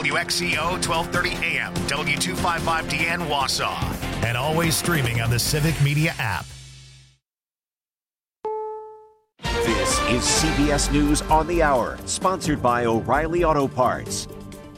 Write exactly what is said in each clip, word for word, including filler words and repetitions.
W X C O twelve thirty A M, W two fifty-five D N Wausau, and always streaming on the Civic Media app. This is C B S News on the Hour, sponsored by O'Reilly Auto Parts.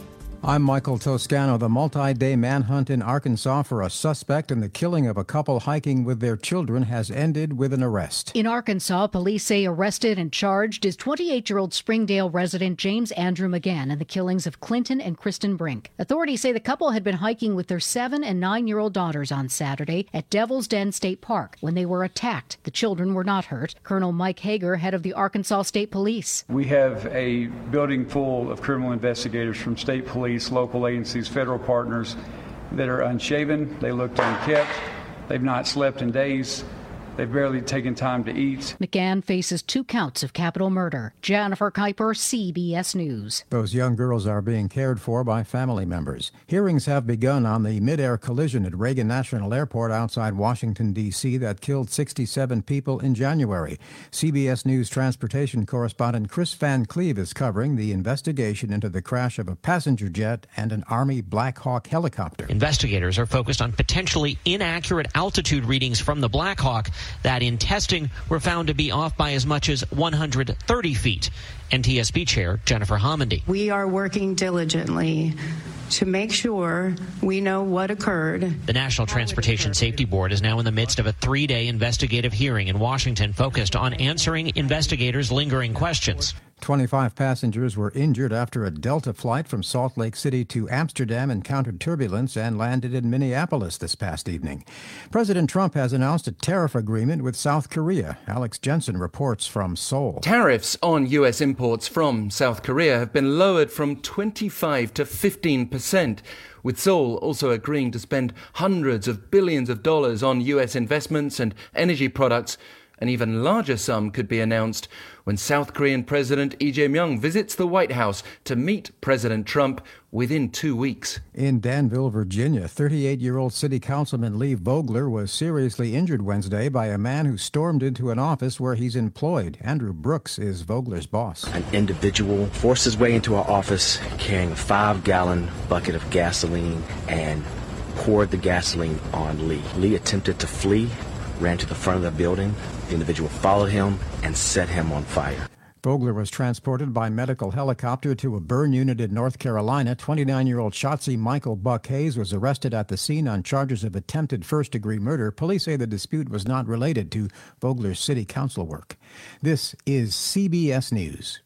I'm Michael Toscano. The multi-day manhunt in Arkansas for a suspect in the killing of a couple hiking with their children has ended with an arrest. In Arkansas, police say arrested and charged is twenty-eight-year-old Springdale resident James Andrew McGann in the killings of Clinton and Kristen Brink. Authorities say the couple had been hiking with their seven- and nine-year-old daughters on Saturday at Devil's Den State Park when they were attacked. The children were not hurt. Colonel Mike Hager, head of the Arkansas State Police. We have a building full of criminal investigators from state police, local agencies, federal partners that are unshaven. They looked unkempt. They've not slept in days. They've barely taken time to eat. McGann faces two counts of capital murder. Jennifer Kuiper, C B S News. Those young girls are being cared for by family members. Hearings have begun on the mid-air collision at Reagan National Airport outside Washington, D C that killed sixty-seven people in January. C B S News transportation correspondent Chris Van Cleve is covering the investigation into the crash of a passenger jet and an Army Black Hawk helicopter. Investigators are focused on potentially inaccurate altitude readings from the Black Hawk that in testing were found to be off by as much as one hundred thirty feet. N T S B Chair Jennifer Homendy. We are working diligently to make sure we know what occurred. The National Transportation Safety Board is now in the midst of a three-day investigative hearing in Washington focused on answering investigators' lingering questions. twenty-five passengers were injured after a Delta flight from Salt Lake City to Amsterdam encountered turbulence and landed in Minneapolis this past evening. President Trump has announced a tariff agreement with South Korea. Alex Jensen reports from Seoul. Tariffs on U S imports from South Korea have been lowered from twenty-five to fifteen percent, with Seoul also agreeing to spend hundreds of billions of dollars on U S investments and energy products. An even larger sum could be announced when South Korean President Lee Jae-myung visits the White House to meet President Trump within two weeks. In Danville, Virginia, thirty-eight-year-old city councilman Lee Vogler was seriously injured Wednesday by a man who stormed into an office where he's employed. Andrew Brooks is Vogler's boss. An individual forced his way into our office carrying a five-gallon bucket of gasoline and poured the gasoline on Lee. Lee attempted to flee, ran to the front of the building. The individual followed him and set him on fire. Vogler was transported by medical helicopter to a burn unit in North Carolina. twenty-nine-year-old Shotzi Michael Buck Hayes was arrested at the scene on charges of attempted first-degree murder. Police say the dispute was not related to Vogler's city council work. This is C B S News.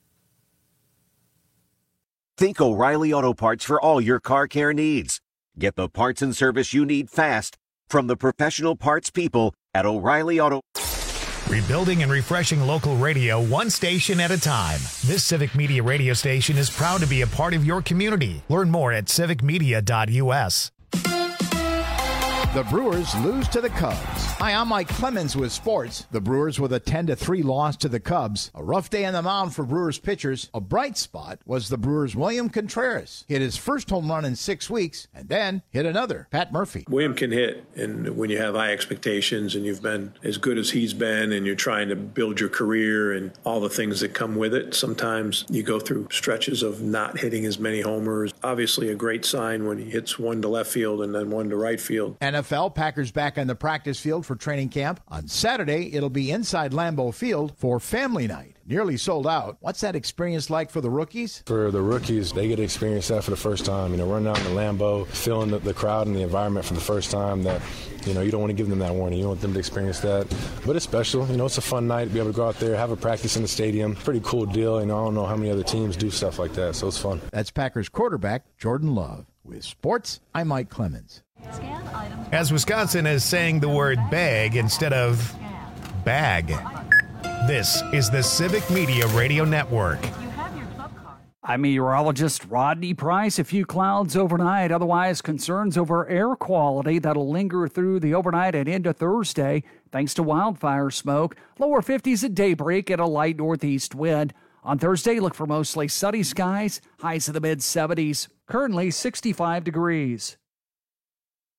Think O'Reilly Auto Parts for all your car care needs. Get the parts and service you need fast from the professional parts people at O'Reilly Auto. Rebuilding and refreshing local radio one station at a time. This Civic Media radio station is proud to be a part of your community. Learn more at civic media dot U S. The Brewers lose to the Cubs. Hi, I'm Mike Clemens with sports. The Brewers with a ten to three loss to the Cubs. A rough day on the mound for Brewers pitchers. A bright spot was the Brewers' William Contreras. Hit his first home run in six weeks and then hit another. Pat Murphy. William can hit, and when you have high expectations and you've been as good as he's been and you're trying to build your career and all the things that come with it, sometimes you go through stretches of not hitting as many homers. Obviously a great sign when he hits one to left field and then one to right field. N F L Packers back on the practice field for training camp. On Saturday, it'll be inside Lambeau Field for family night. Nearly sold out. What's that experience like for the rookies? For the rookies, they get to experience that for the first time. You know, running out in the Lambeau, feeling the, the crowd and the environment for the first time. That, you know, you don't want to give them that warning. You don't want them to experience that. But it's special. You know, it's a fun night to be able to go out there, have a practice in the stadium. Pretty cool deal. You know, I don't know how many other teams do stuff like that, so it's fun. That's Packers quarterback Jordan Love. With sports, I'm Mike Clemens. As Wisconsin is saying the word bag instead of bag. This is the Civic Media Radio Network. I'm meteorologist Rodney Price. A few clouds overnight, otherwise concerns over air quality that'll linger through the overnight and into Thursday thanks to wildfire smoke. Lower fifties at daybreak and a light northeast wind. On Thursday, look for mostly sunny skies, highs in the mid seventies. Currently sixty-five degrees.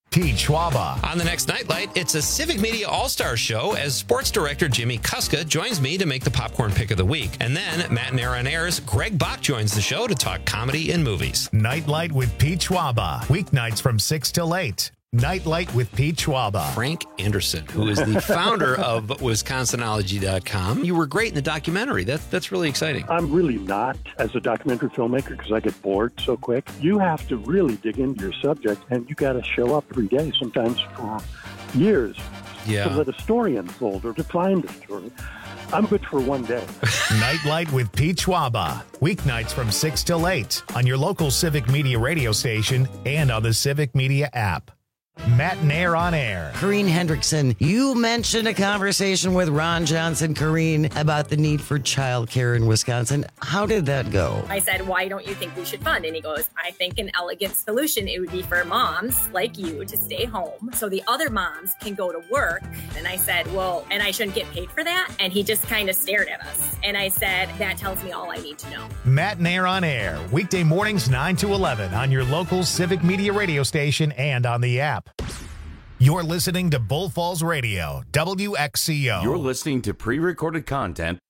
Pete Schwaba. On the next Nightlight, it's a Civic Media All-Star show as sports director Jimmy Kuska joins me to make the popcorn pick of the week. And then Matt and Aaron Ayers, Greg Bach joins the show to talk comedy and movies. Nightlight with Pete Schwaba. Weeknights from six till eight. Nightlight with Pete Schwaba. Frank Anderson, who is the founder of Wisconsinology dot com. You were great in the documentary. That, that's really exciting. I'm really not as a documentary filmmaker because I get bored so quick. You have to really dig into your subject, and you got to show up every day, sometimes for years, yeah. to let a story unfold or to find a story. I'm good for one day. Nightlight with Pete Schwaba. Weeknights from six till eight on your local Civic Media radio station and on the Civic Media app. Matt and Air on Air. Corrine Hendrickson, you mentioned a conversation with Ron Johnson, Corrine, about the need for childcare in Wisconsin. How did that go? I said, why don't you think we should fund? And he goes, I think an elegant solution, it would be for moms like you to stay home so the other moms can go to work. And I said, well, and I shouldn't get paid for that? And he just kind of stared at us. And I said, that tells me all I need to know. Matt and Air on Air. Weekday mornings nine to eleven on your local Civic Media radio station and on the app. You're listening to Bull Falls Radio, W X C O. You're listening to pre-recorded content.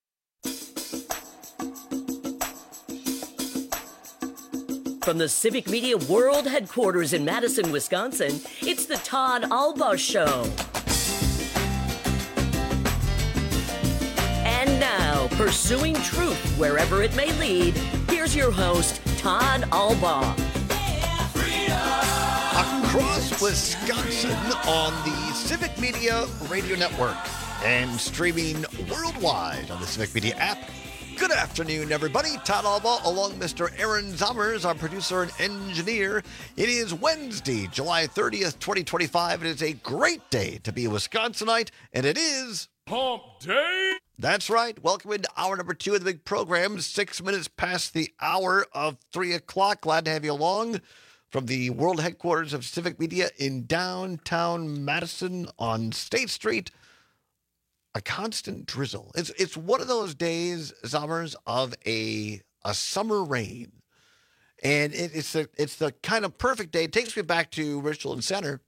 From the Civic Media World Headquarters in Madison, Wisconsin, it's the Todd Albaugh Show. And now, pursuing truth wherever it may lead, here's your host, Todd Albaugh. Across Wisconsin on the Civic Media Radio Network and streaming worldwide on the Civic Media app. Good afternoon, everybody. Todd Albaugh along with Mister Aaron Zommers, our producer and engineer. It is Wednesday, July thirtieth, twenty twenty-five. It is a great day to be a Wisconsinite, and it is Hump Day. That's right. Welcome into hour number two of the big program. Six minutes past the hour of three o'clock. Glad to have you along. From the world headquarters of Civic Media in downtown Madison on State Street, a constant drizzle. It's it's one of those days, summers, of a a summer rain, and it, it's the it's the kind of perfect day. It takes me back to Richland Center,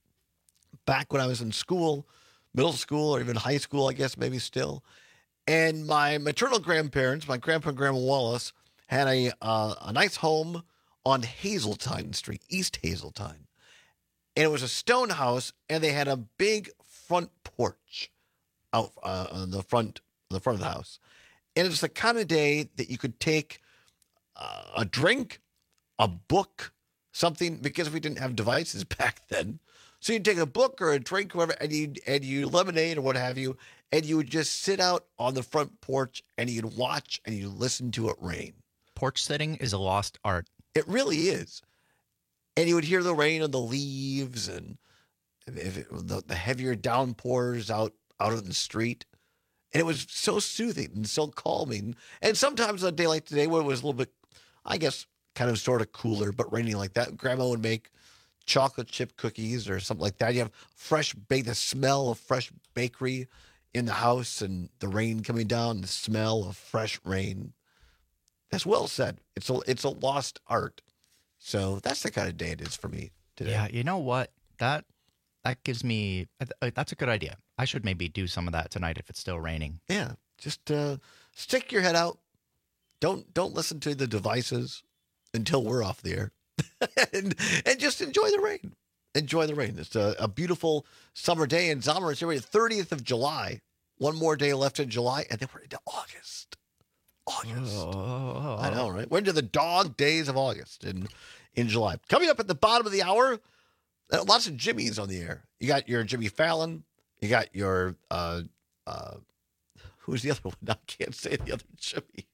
back when I was in school, middle school or even high school, I guess maybe still. And my maternal grandparents, my grandpa and grandma Wallace, had a uh, a nice home on Hazeltine Street, East Hazeltine. And it was a stone house, and they had a big front porch out uh, on the front, on the front of the house. And it's the kind of day that you could take uh, a drink, a book, something, because we didn't have devices back then. So you'd take a book or a drink or whatever, and you and you lemonade or what have you, and you would just sit out on the front porch, and you'd watch and you listen to it rain. Porch sitting is a lost art. It really is. And you would hear the rain on the leaves and if it, the, the heavier downpours out, out on the street. And it was so soothing and so calming. And sometimes on a day like today where it was a little bit, I guess, kind of sort of cooler, but raining like that, Grandma would make chocolate chip cookies or something like that. You have fresh bake, the smell of fresh bakery in the house and the rain coming down, the smell of fresh rain. That's well said. It's a it's a lost art. So that's the kind of day it is for me today. Yeah, you know what? That that gives me that's a good idea. I should maybe do some of that tonight if it's still raining. Yeah, just uh, stick your head out. Don't don't listen to the devices until we're off the air, and and just enjoy the rain. Enjoy the rain. It's a, a beautiful summer day in Zomer. It's already the thirtieth of July. One more day left in July, and then we're into August. August. Oh. I know, right? We're into the dog days of August in, in July. Coming up at the bottom of the hour, uh, lots of Jimmys on the air. You got your Jimmy Fallon. You got your, uh, uh, who's the other one? I can't say the other Jimmy.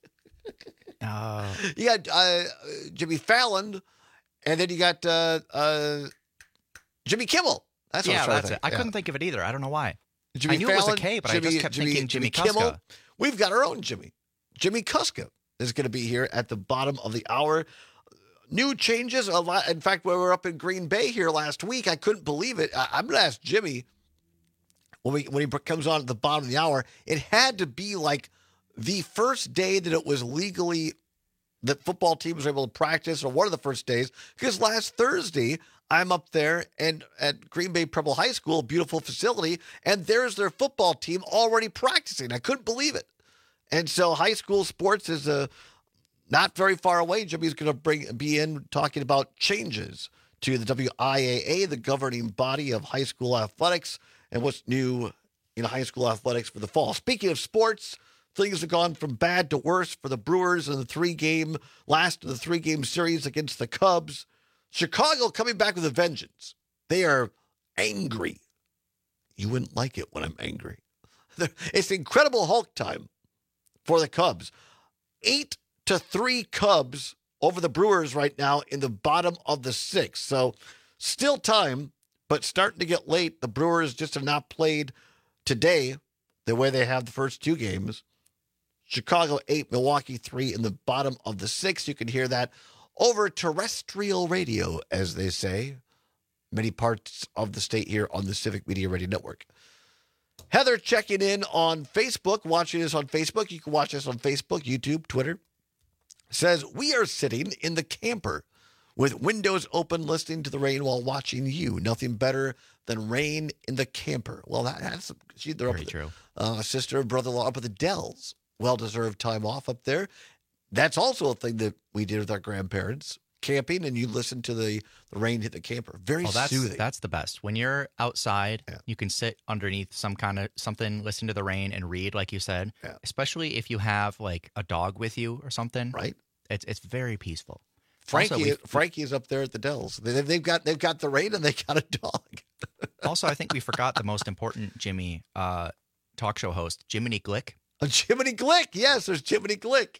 uh. You got uh, Jimmy Fallon, and then you got uh, uh, Jimmy Kimmel. That's what yeah, I was trying that's to it. think. I yeah. couldn't think of it either. I don't know why. Jimmy I knew Fallon, it was a K, but Jimmy, I just kept Jimmy, thinking Jimmy, Jimmy Kimmel. Kuska. We've got our own Jimmy. Jimmy Kuska is going to be here at the bottom of the hour. New changes. A lot. In fact, when we were up in Green Bay here last week, I couldn't believe it. I, I'm going to ask Jimmy when, we, when he comes on at the bottom of the hour. It had to be like the first day that it was legally that football teams were able to practice, or one of the first days, because last Thursday I'm up there and at Green Bay Preble High School, beautiful facility, and there's their football team already practicing. I couldn't believe it. And so high school sports is uh, not very far away. Jimmy's going to bring be in talking about changes to the W I A A, the governing body of high school athletics, and what's new in high school athletics for the fall. Speaking of sports, things have gone from bad to worse for the Brewers in the three-game, last of the three-game series against the Cubs. Chicago coming back with a vengeance. They are angry. You wouldn't like it when I'm angry. It's incredible Hulk time for the Cubs. Eight to three Cubs over the Brewers right now in the bottom of the sixth. So still time, but starting to get late. The Brewers just have not played today the way they have the first two games. Chicago eight, Milwaukee three in the bottom of the sixth. You can hear that over terrestrial radio, as they say, many parts of the state here on the Civic Media Radio Network. Heather checking in on Facebook, watching us on Facebook. You can watch us on Facebook, YouTube, Twitter. Says, we are sitting in the camper with windows open, listening to the rain while watching you. Nothing better than rain in the camper. Well, that, that's she, they're Very up true. Uh, sister, brother-in-law up at the Dells. Well-deserved time off up there. That's also a thing that we did with our grandparents, camping, and you listen to the, the rain hit the camper. Very oh, that's, soothing. That's the best. When you're outside, yeah. you can sit underneath some kind of something, listen to the rain, and read, like you said. Yeah. Especially if you have like a dog with you or something. Right. It's it's very peaceful. Frankie, also, Frankie is up there at the Dells. They, they've got they've got the rain and they got a dog. Also, I think we forgot the most important Jimmy uh, talk show host, Jiminy Glick. Oh, Jiminy Glick. Yes, there's Jiminy Glick.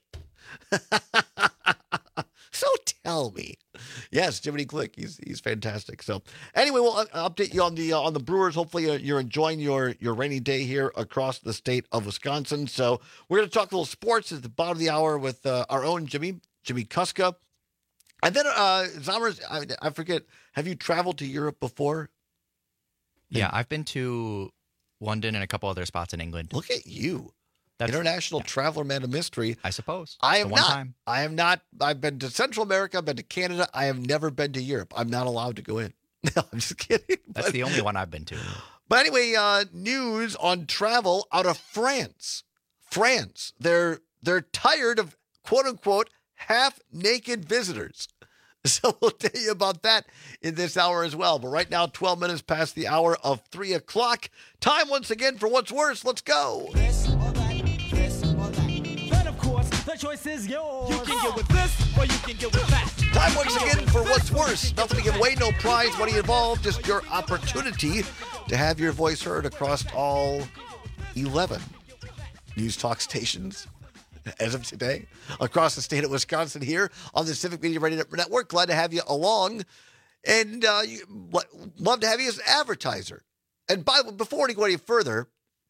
So tell me. Yes, Jiminy Glick. He's he's fantastic. So anyway, we'll update you on the uh, on the Brewers. Hopefully, uh, you're enjoying your your rainy day here across the state of Wisconsin. So we're going to talk a little sports at the bottom of the hour with uh, our own Jimmy Jimmy Kuska, and then uh, Zommers. I, I forget. Have you traveled to Europe before? Yeah, I've been to London and a couple other spots in England. Look at you. That's, International yeah. traveler, man of mystery. I suppose. I am the one not. Time. I am not. I've been to Central America. I've been to Canada. I have never been to Europe. I'm not allowed to go in. No, I'm just kidding. That's but, the only one I've been to. But anyway, uh, news on travel out of France. France. They're they're tired of quote unquote half naked visitors. So we'll tell you about that in this hour as well. But right now, twelve minutes past the hour of three o'clock. Time once again for What's Worse. Let's go. This or that, this or that. Then, of course, the choice is yours. You can get with this or you can get with that. Time once again for What's Worse. Nothing to give away, no prize, money involved. Just your opportunity to have your voice heard across all eleven news talk stations. As of today, across the state of Wisconsin here on the Civic Media Radio Network. Glad to have you along, and uh, you, love to have you as an advertiser. And by before we go any further,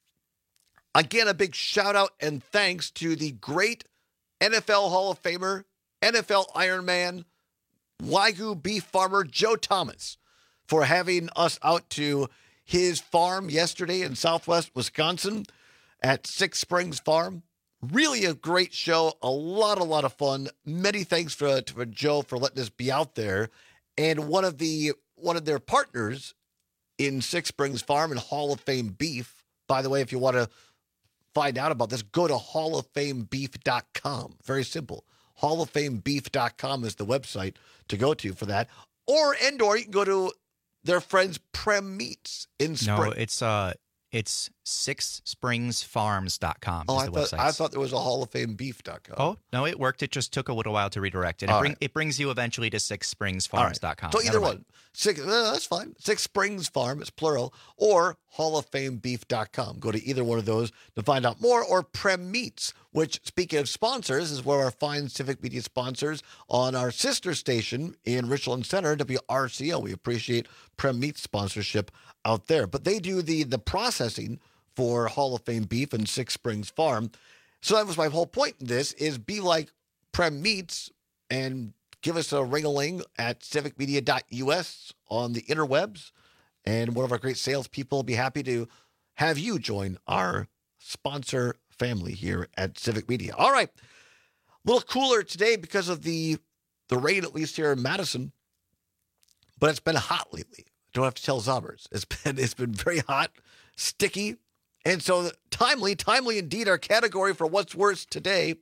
again, a big shout out and thanks to the great N F L Hall of Famer, N F L Ironman, Wagyu beef farmer Joe Thomas for having us out to his farm yesterday in Southwest Wisconsin at Six Springs Farm. Really a great show, a lot, a lot of fun. Many thanks for, for Joe for letting us be out there. And one of the one of their partners in Six Springs Farm and Hall of Fame Beef. By the way, if you want to find out about this, go to hall of fame beef dot com. Very simple. hall of fame beef dot com is the website to go to for that. Or and or you can go to their friends Prem Meats in Spring. No, it's uh It's six springs farms dot com oh, is I the thought, website. I thought there was a hall of fame beef dot com. Oh, no, it worked. It just took a little while to redirect. And it, bring, right. it brings you eventually to six springs farms dot com. Right. So either one. Six, uh, that's fine. Six Springs Farm, it's plural, or hall of fame beef dot com. Go to either one of those to find out more, or Prem Meats, which, speaking of sponsors, is one of our fine Civic Media sponsors on our sister station in Richland Center, W R C O. We appreciate Prem Meats sponsorship out there. But they do the the processing for Hall of Fame beef and Six Springs Farm. So that was my whole point in this, is be like Prem Meats and give us a ring-a-ling at civic media dot U S on the interwebs. And one of our great salespeople will be happy to have you join our sponsor family here at Civic Media. All right. A little cooler today because of the, the rain, at least here in Madison. but it's been hot lately. Don't have to tell Zombers. It's been it's been very hot, sticky, and so timely, timely indeed. Our category for what's worse today: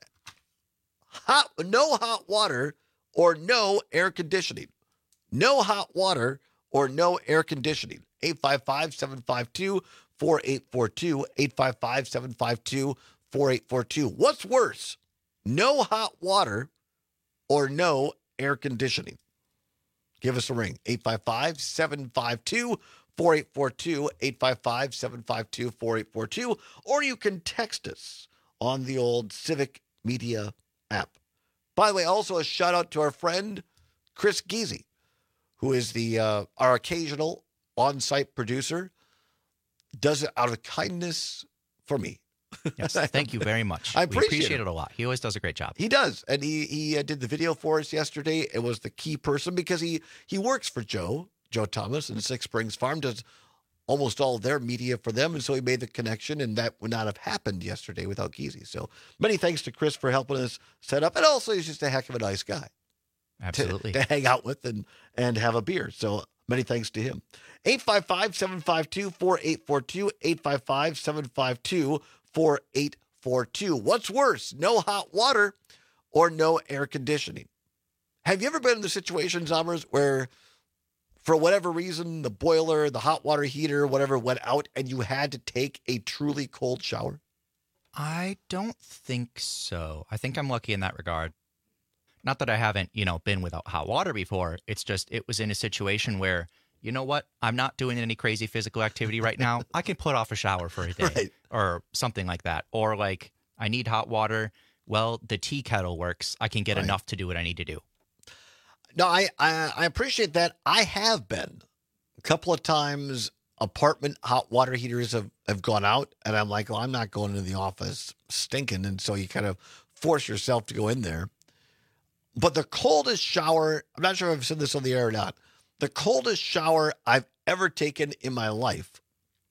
hot, no hot water or no air conditioning. No hot water or no air conditioning. eight five five, seven five two, four eight four two. eight five five, seven five two, four eight four two. What's worse? No hot water or no air conditioning? Give us a ring. eight five five, seven five two, four eight four two. eight five five, seven five two, four eight four two. Or you can text us on the old Civic Media app. By the way, also a shout out to our friend Chris Geezy, who is the uh, our occasional on-site producer. Does it out of kindness for me. Yes, thank you very much. I appreciate, we appreciate it. it a lot. He always does a great job. He does, and he he uh, did the video for us yesterday. It was the key person because he he works for Joe Joe Thomas and Six Springs Farm, does almost all their media for them, and so he made the connection, and that would not have happened yesterday without Geezy. So many thanks to Chris for helping us set up, and also he's just a heck of a nice guy. Absolutely. To, to hang out with and, and have a beer. So many thanks to him. eight five five, seven five two, four eight four two. eight five five, seven five two, four eight four two. What's worse, no hot water or no air conditioning? Have you ever been in the situation, Zombers, where for whatever reason, the boiler, the hot water heater, whatever went out and you had to take a truly cold shower? I don't think so. I think I'm lucky in that regard. Not that I haven't, you know, been without hot water before. It's just it was in a situation where, you know what, I'm not doing any crazy physical activity right now. I can put off a shower for a day right. or something like that. Or like I need hot water. Well, the tea kettle works. I can get right. enough to do what I need to do. No, I, I I appreciate that. I have been a couple of times. Apartment hot water heaters have, have gone out, and I'm like, well, I'm not going into the office stinking, and so you kind of force yourself to go in there. But the coldest shower, I'm not sure if I've said this on the air or not, the coldest shower I've ever taken in my life.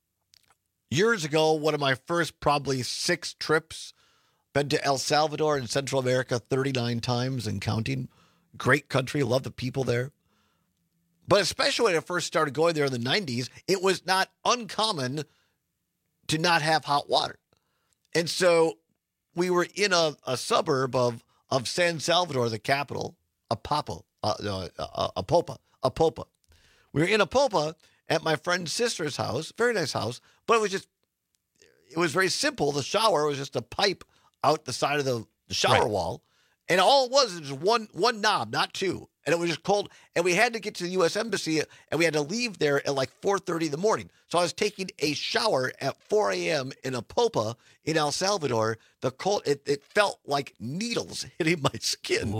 Years ago, one of my first probably six trips, been to El Salvador in Central America thirty-nine times and counting. Great country, love the people there. But especially when I first started going there in the nineties, it was not uncommon to not have hot water. And so we were in a, a suburb of, of San Salvador, the capital, Apapa, uh, uh, uh, Apopa, Apopa. We were in Apopa at my friend's sister's house, very nice house, but it was just, it was very simple. The shower was just a pipe out the side of the, the shower right. wall. And all it was was one one knob, not two. And it was just cold. And we had to get to the U S Embassy, and we had to leave there at like four thirty in the morning. So I was taking a shower at four a.m. in Apopa in El Salvador. The cold, it, it felt like needles hitting my skin.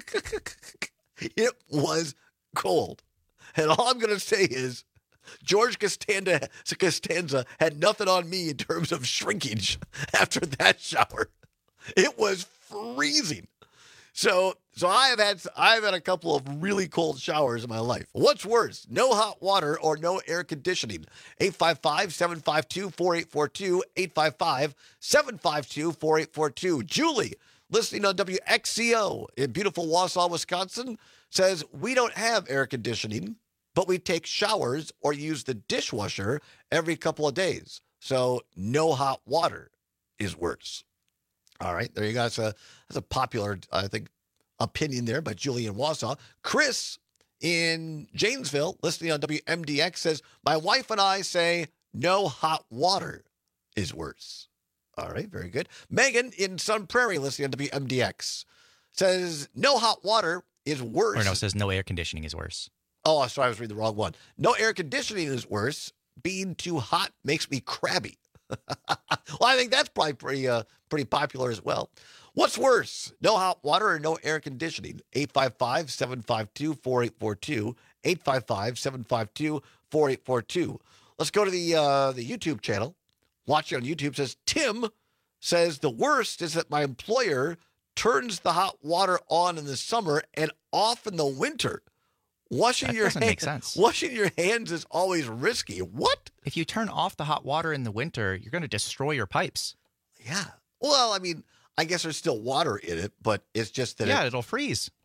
It was cold. And all I'm going to say is George Costanza, Costanza had nothing on me in terms of shrinkage after that shower. It was freezing. So, so I have had I've had a couple of really cold showers in my life. What's worse, no hot water or no air conditioning? eight five five, seven five two, four eight four two, eight five five, seven five two, four eight four two. Julie, listening on W X C O in beautiful Wausau, Wisconsin, says, we don't have air conditioning, but we take showers or use the dishwasher every couple of days. So no hot water is worse. All right, there you go. That's a, that's a popular, I think, opinion there by Julie in Wausau. Chris in Janesville, listening on W M D X, says, my wife and I say no hot water is worse. All right, very good. Megan in Sun Prairie, listening on W M D X, says no hot water is worse. Or no, it says no air conditioning is worse. Oh, sorry, I was reading the wrong one. No air conditioning is worse. Being too hot makes me crabby. Well, I think that's probably pretty uh, pretty popular as well. What's worse, no hot water or no air conditioning? eight five five, seven five two, four eight four two. eight five five, seven five two, four eight four two. Let's go to the uh, the YouTube channel. Watching on YouTube says, Tim says, the worst is that my employer turns the hot water on in the summer and off in the winter. Washing that your doesn't hands, make sense. Washing your hands is always risky. What? If you turn off the hot water in the winter, you're going to destroy your pipes. Yeah. Well, I mean, I guess there's still water in it, but it's just that yeah, it, it'll freeze.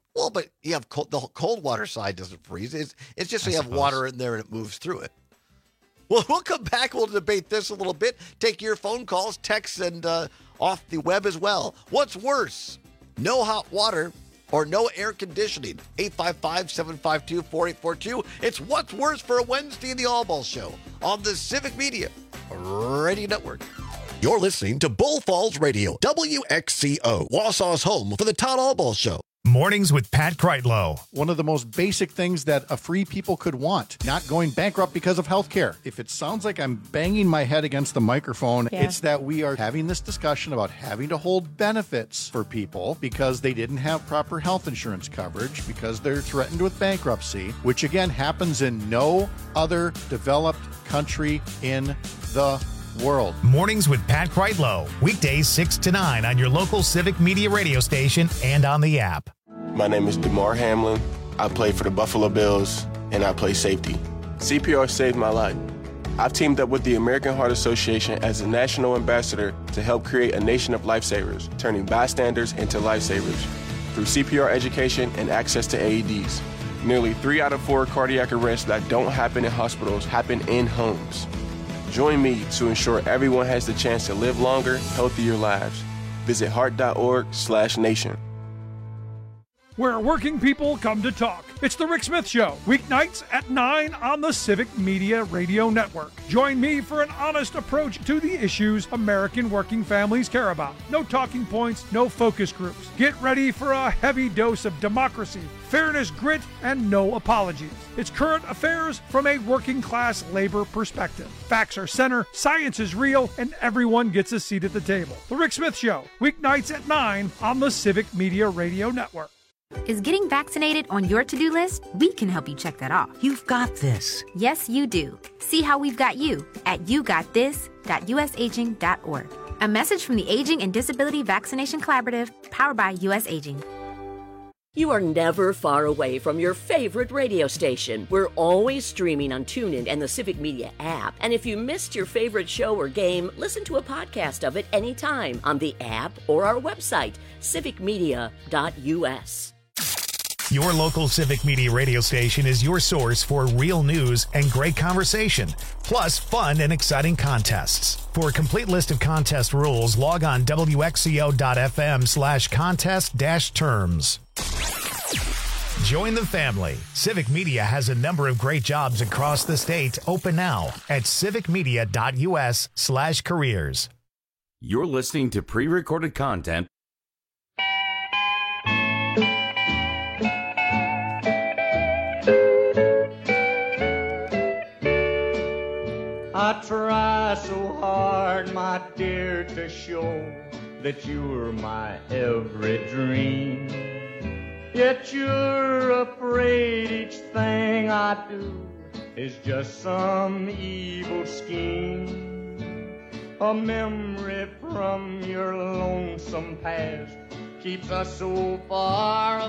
Well, but you have cold, the cold water side doesn't freeze. It's, it's just so I you have suppose. water in there and it moves through it. Well, we'll come back. We'll debate this a little bit. Take your phone calls, texts, and uh, off the web as well. What's worse, no hot water or no air conditioning? eight five five, seven five two, four eight four two. It's What's Worse for a Wednesday in the All Ball Show on the Civic Media Radio Network. You're listening to Bull Falls Radio, W X C O, Wausau's home for the Todd All Ball Show. Mornings with Pat Kreitlow. One of the most basic things that a free people could want, not going bankrupt because of health care. If it sounds like I'm banging my head against the microphone, Yeah. it's that we are having this discussion about having to hold benefits for people because they didn't have proper health insurance coverage, because they're threatened with bankruptcy, which again happens in no other developed country in the world. Mornings with Pat Kreitlow. Weekdays six to nine on your local Civic Media radio station and on the app. My name is DeMar Hamlin. I play for the Buffalo Bills, and I play safety. C P R saved my life. I've teamed up with the American Heart Association as a national ambassador to help create a nation of lifesavers, turning bystanders into lifesavers through C P R education and access to A E Ds. Nearly three out of four cardiac arrests that don't happen in hospitals happen in homes. Join me to ensure everyone has the chance to live longer, healthier lives. Visit heart.org slash nation. Where working people come to talk. It's The Rick Smith Show, weeknights at nine on the Civic Media Radio Network. Join me for an honest approach to the issues American working families care about. No talking points, no focus groups. Get ready for a heavy dose of democracy, fairness, grit, and no apologies. It's current affairs from a working class labor perspective. Facts are center, science is real, and everyone gets a seat at the table. The Rick Smith Show, weeknights at nine on the Civic Media Radio Network. Is getting vaccinated on your to-do list? We can help you check that off. You've got this. Yes, you do. See how we've got you at you got this dot u s aging dot org. A message from the Aging and Disability Vaccination Collaborative, powered by U S Aging. You are never far away from your favorite radio station. We're always streaming on TuneIn and the Civic Media app. And if you missed your favorite show or game, listen to a podcast of it anytime on the app or our website, civic media dot u s. Your local Civic Media radio station is your source for real news and great conversation, plus fun and exciting contests. For a complete list of contest rules, log on w x c o dot f m slash contest dash terms. Join the family. Civic Media has a number of great jobs across the state open now at civic media dot u s slash careers. You're listening to pre-recorded content. I try so hard, my dear, to show that you're my every dream. Yet you're afraid each thing I do is just some evil scheme. A memory from your lonesome past keeps us so far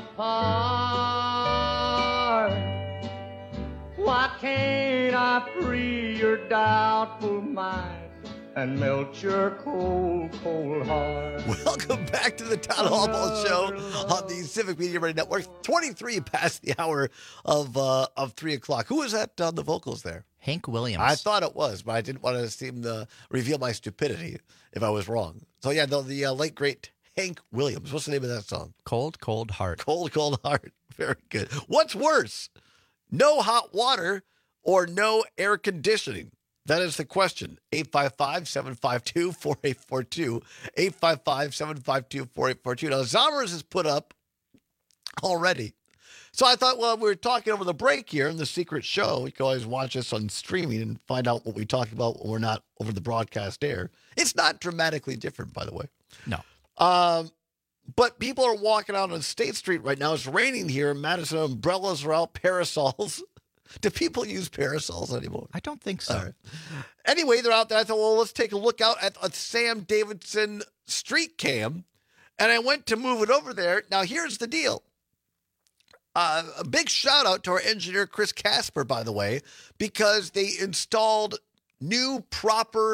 apart. Why can't I free your doubtful mind and melt your cold, cold heart? Welcome back to the Todd All Ball Show on the Civic Media Radio Network. twenty-three past the hour of uh, of three o'clock. Who was that on the vocals there? Hank Williams. I thought it was, but I didn't want to seem to reveal my stupidity if I was wrong. So yeah, the, the uh, late great Hank Williams. What's the name of that song? Cold, Cold Heart. Cold, Cold Heart. Very good. What's worse? No hot water or no air conditioning? That is the question. eight five five, seven five two, four eight four two. eight five five, seven five two, four eight four two. Now, Zommers has put up already. So I thought, well, we were talking over the break here in the secret show. You can always watch us on streaming and find out what we talk about when we're not over the broadcast air. It's not dramatically different, by the way. No. Um, but people are walking out on State Street right now. It's raining here in Madison. Umbrellas are out, parasols. Do people use parasols anymore? I don't think so. All right. Anyway, they're out there. I thought, well, let's take a look out at a Sam Davidson street cam. And I went to move it over there. Now, here's the deal. Uh, a big shout out to our engineer, Chris Casper, by the way, because they installed new proper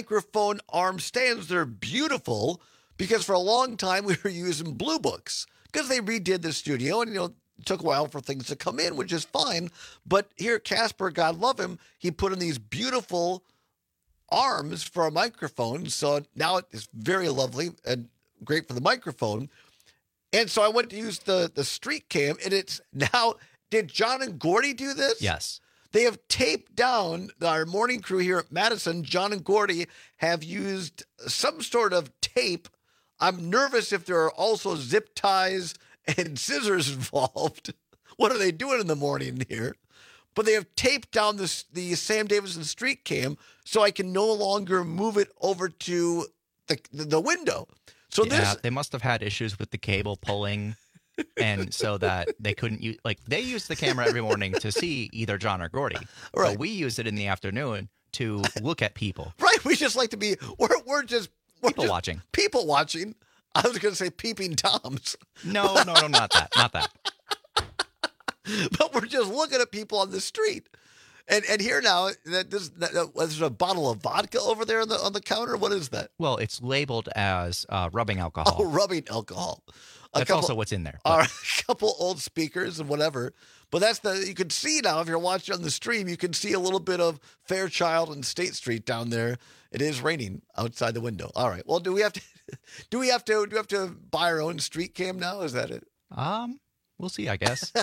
microphone arm stands. They're beautiful because for a long time we were using Blue Books because they redid the studio, and you know, it took a while for things to come in, which is fine. But here, Casper, God love him, he put in these beautiful arms for a microphone. So now it's very lovely and great for the microphone. And so I went to use the, the street cam, and it's now, did John and Gordy do this? Yes. They have taped down, our morning crew here at Madison, John and Gordy, have used some sort of tape. I'm nervous if there are also zip ties and scissors involved. What are they doing in the morning here? But they have taped down this, the Sam Davidson street cam so I can no longer move it over to the the window. So yeah, this, they must have had issues with the cable pulling, and so that they couldn't use, like, they use the camera every morning to see either John or Gordy. Right. But we use it in the afternoon to look at people. Right. We just like to be, we're, we're just, we're People just watching. People watching. I was going to say peeping Toms. No, no, no, not that. Not that. But we're just looking at people on the street. And and here now, that this that, that, there's a bottle of vodka over there on the on the counter. What is that? Well, it's labeled as uh, rubbing alcohol. Oh, rubbing alcohol. A That's couple, also what's in there. All right, a couple old speakers and whatever. But that's the, you can see now, if you're watching on the stream, you can see a little bit of Fairchild and State Street down there. It is raining outside the window. All right. Well, do we have to, do we have to, do we have to buy our own street cam now? Is that it? Um, we'll see, I guess.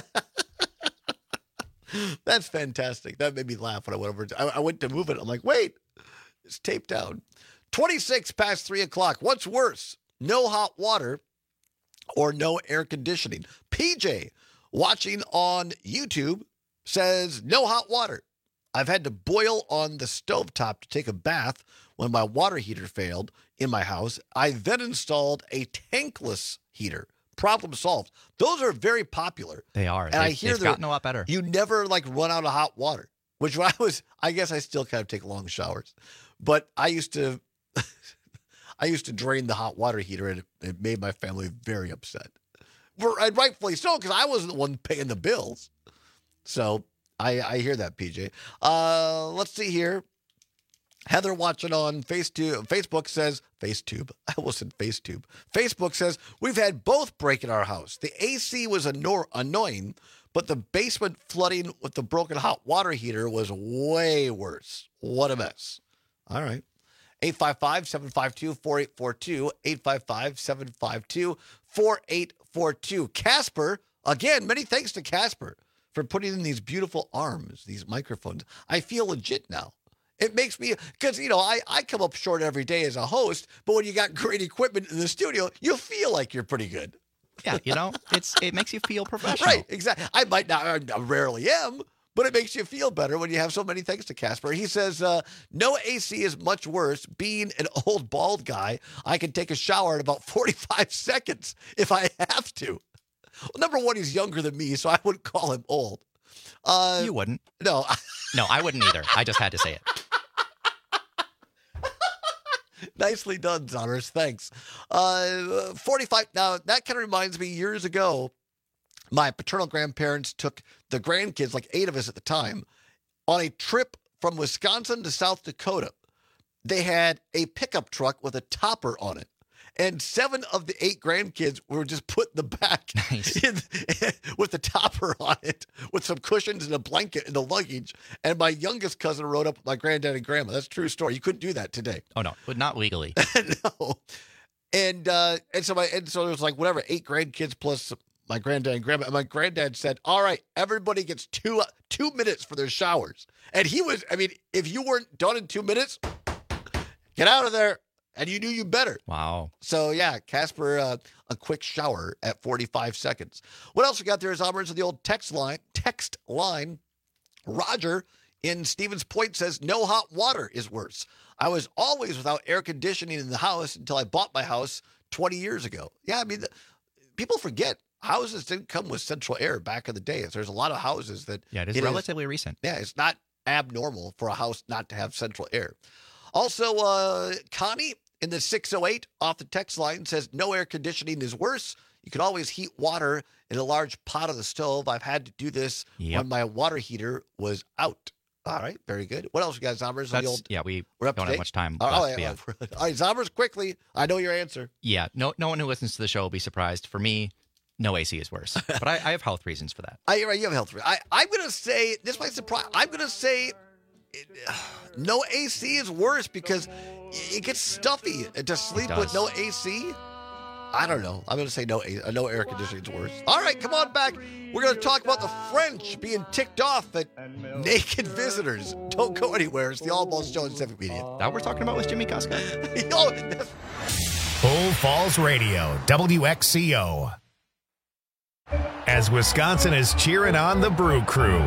That's fantastic. That made me laugh when I went over. To, I, I went to move it. I'm like, wait, it's taped down. twenty-six past three o'clock. What's worse? No hot water or no air conditioning? P J, watching on YouTube, says no hot water. I've had to boil on the stovetop to take a bath when my water heater failed in my house. I then installed a tankless heater. Problem solved. Those are very popular. They are. And they've, I hear they've gotten a lot better. You never like run out of hot water, which when I was, I guess I still kind of take long showers, but I used to, I used to drain the hot water heater, and it, it made my family very upset. And rightfully so, because I wasn't the one paying the bills. So I, I hear that, P J. Uh, let's see here. Heather watching on FaceTube, Facebook says, FaceTube, I almost said FaceTube. Facebook says, we've had both break in our house. The A C was anno- annoying, but the basement flooding with the broken hot water heater was way worse. What a mess. All right. eight five five, seven five two, four eight four two, eight five five, seven five two, four eight four two. Casper, again, many thanks to Casper for putting in these beautiful arms, these microphones. I feel legit now. It makes me, because, you know, I, I come up short every day as a host, but when you got great equipment in the studio, you feel like you're pretty good. Yeah, you know, it's it makes you feel professional. Right, exactly. I might not, I rarely am, but it makes you feel better when you have so many thanks to Casper. He says, uh, no A C is much worse. Being an old bald guy, I can take a shower in about forty-five seconds if I have to. Well, number one, he's younger than me, so I wouldn't call him old. Uh, you wouldn't. No. No, I wouldn't either. I just had to say it. Nicely done, Zonners. Thanks. Uh, forty-five. Now, that kind of reminds me, years ago, my paternal grandparents took the grandkids, like eight of us at the time, on a trip from Wisconsin to South Dakota. They had a pickup truck with a topper on it. And seven of the eight grandkids were just put in the back nice. in, with the topper on it, with some cushions and a blanket and the luggage. And my youngest cousin rode up with my granddad and grandma. That's a true story. You couldn't do that today. Oh, no, but not legally. No. And uh, and so my and so it was like whatever, eight grandkids plus my granddad and grandma. And my granddad said, all right, everybody gets two, uh, two minutes for their showers. And he was, I mean, if you weren't done in two minutes, get out of there. And you knew you better. Wow. So, yeah, Casper, uh, a quick shower at forty-five seconds. What else we got there is Albert's the old text line. Text line. Roger in Stevens Point says, no hot water is worse. I was always without air conditioning in the house until I bought my house twenty years ago. Yeah, I mean, the, people forget houses didn't come with central air back in the day. There's a lot of houses that. Yeah, it is it relatively is, recent. Yeah, it's not abnormal for a house not to have central air. Also, uh, Connie in the six oh eight off the text line says, no air conditioning is worse. You can always heat water in a large pot on the stove. I've had to do this yep. when my water heater was out. All right, very good. What else we got, Zombers? That's, the old, yeah, we we're up don't to have date? much time Oh, left. oh, yeah. yeah. All right, Zombers, quickly. I know your answer. Yeah, no, no one who listens to the show will be surprised. For me, no A C is worse. But I, I have health reasons for that. I, you have health reasons. I, I'm going to say, this might surprise, I'm going to say uh, no A C is worse because it gets stuffy. To sleep with no A C, I don't know. I'm going to say no, no air conditioning is worse. All right, come on back. We're going to talk about the French being ticked off at naked visitors. Don't go anywhere. It's the All Balls Show on Civic Media. That we're talking about with Jimmy Kuska. oh, Full Falls Radio, W X C O. As Wisconsin is cheering on the Brew Crew.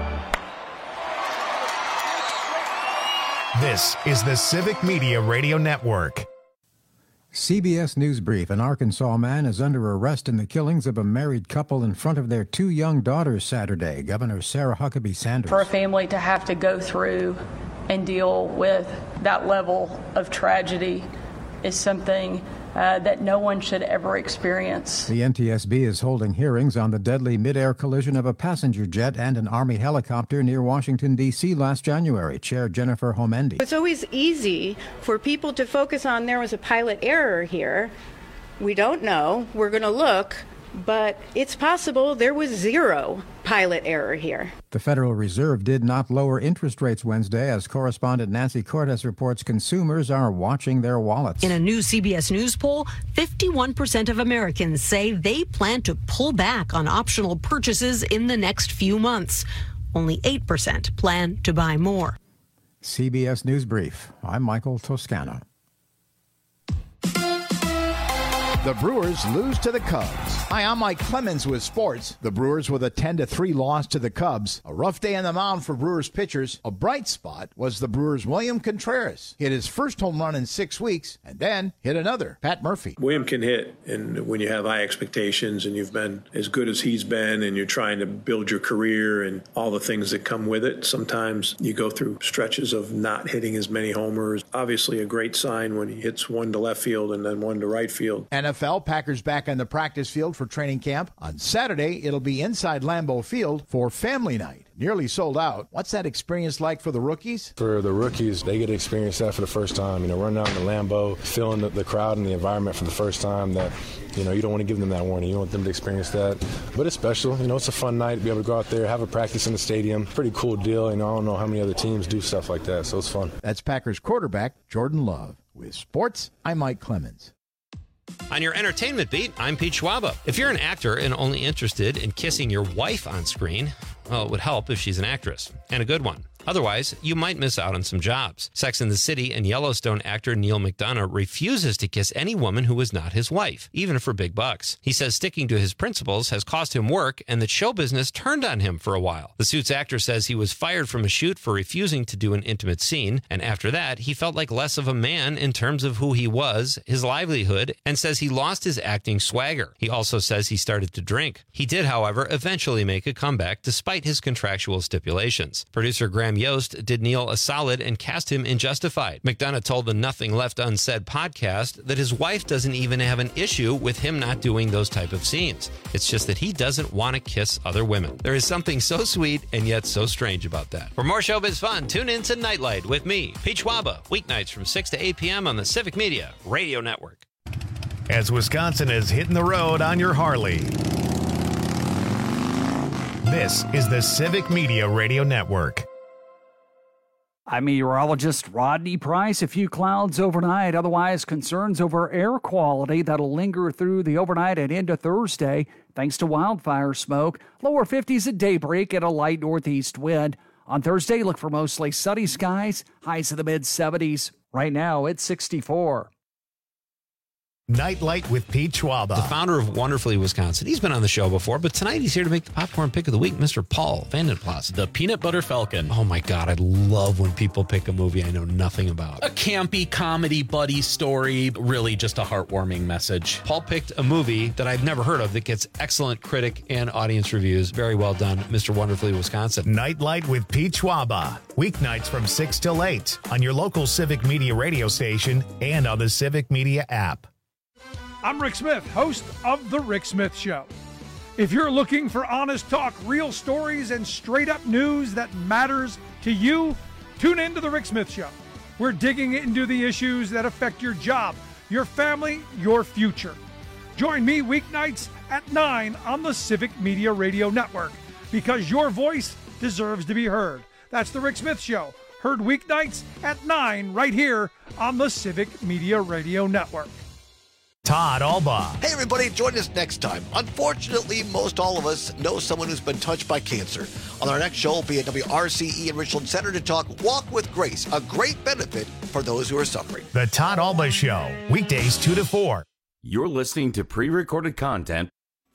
This is the Civic Media Radio Network. C B S News Brief. An Arkansas man is under arrest in the killings of a married couple in front of their two young daughters Saturday. Governor Sarah Huckabee Sanders. For a family to have to go through and deal with that level of tragedy is something uh, that no one should ever experience. The N T S B is holding hearings on the deadly mid-air collision of a passenger jet and an Army helicopter near Washington, D C last January. Chair Jennifer Homendy. It's always easy for people to focus on there was a pilot error here. We don't know. We're going to look. But it's possible there was zero pilot error here. The Federal Reserve did not lower interest rates Wednesday, as correspondent Nancy Cortez reports consumers are watching their wallets. In a new C B S News poll, fifty-one percent of Americans say they plan to pull back on optional purchases in the next few months. Only eight percent plan to buy more. C B S News Brief. I'm Michael Toscano. The Brewers lose to the Cubs. Hi, I'm Mike Clemens with sports. The Brewers with a ten to three loss to the Cubs. A rough day on the mound for Brewers pitchers. A bright spot was the Brewers' William Contreras. Hit his first home run in six weeks and then hit another. Pat Murphy. William can hit, and when you have high expectations and you've been as good as he's been and you're trying to build your career and all the things that come with it, sometimes you go through stretches of not hitting as many homers. Obviously a great sign when he hits one to left field and then one to right field. N F L Packers back on the practice field for training camp. On Saturday, it'll be inside Lambeau Field for family night. Nearly sold out. What's that experience like for the rookies? For the rookies, they get to experience that for the first time. You know, running out in the Lambeau, feeling the, the crowd and the environment for the first time. That, you know, you don't want to give them that warning. You want them to experience that. But it's special. You know, it's a fun night to be able to go out there, have a practice in the stadium. Pretty cool deal. You know, I don't know how many other teams do stuff like that, so it's fun. That's Packers quarterback Jordan Love. With sports, I'm Mike Clemens. On your entertainment beat, I'm Pete Schwaba. If you're an actor and only interested in kissing your wife on screen, well, it would help if she's an actress, and a good one. Otherwise, you might miss out on some jobs. Sex and the City and Yellowstone actor Neil McDonough refuses to kiss any woman who is not his wife, even for big bucks. He says sticking to his principles has cost him work and that show business turned on him for a while. The Suits actor says he was fired from a shoot for refusing to do an intimate scene, and after that, he felt like less of a man in terms of who he was, his livelihood, and says he lost his acting swagger. He also says he started to drink. He did, however, eventually make a comeback despite his contractual stipulations. Producer Graham Yost did Neil a solid and cast him in Justified. McDonough told the Nothing Left Unsaid podcast that his wife doesn't even have an issue with him not doing those type of scenes. It's just that he doesn't want to kiss other women. There is something so sweet and yet so strange about that. For more showbiz fun, tune in to Nightlight with me, Pete Schwaba, weeknights from six to eight p.m. on the Civic Media Radio Network. As Wisconsin is hitting the road on your Harley. This is the Civic Media Radio Network. I'm meteorologist Rodney Price. A few clouds overnight, otherwise concerns over air quality that'll linger through the overnight and into Thursday thanks to wildfire smoke. Lower fifties at daybreak and a light northeast wind. On Thursday, look for mostly sunny skies, highs in the mid seventies. Right now, it's sixty-four. Nightlight with Pete Schwaba. The founder of Wonderfully Wisconsin. He's been on the show before, but tonight he's here to make the popcorn pick of the week, Mister Paul Vandenplas. The Peanut Butter Falcon. Oh my God, I love when people pick a movie I know nothing about. A campy comedy buddy story, really just a heartwarming message. Paul picked a movie that I've never heard of that gets excellent critic and audience reviews. Very well done, Mister Wonderfully Wisconsin. Nightlight with Pete Schwaba. Weeknights from six till eight on your local Civic Media radio station and on the Civic Media app. I'm Rick Smith, host of The Rick Smith Show. If you're looking for honest talk, real stories, and straight-up news that matters to you, tune in to The Rick Smith Show. We're digging into the issues that affect your job, your family, your future. Join me weeknights at nine on the Civic Media Radio Network, because your voice deserves to be heard. That's The Rick Smith Show, heard weeknights at nine right here on the Civic Media Radio Network. Todd Albaugh. Hey, everybody, join us next time. Unfortunately, most all of us know someone who's been touched by cancer. On our next show, we'll be at W R C E in Richland Center to talk Walk with Grace, a great benefit for those who are suffering. The Todd Albaugh Show, weekdays two to four. You're listening to pre-recorded content.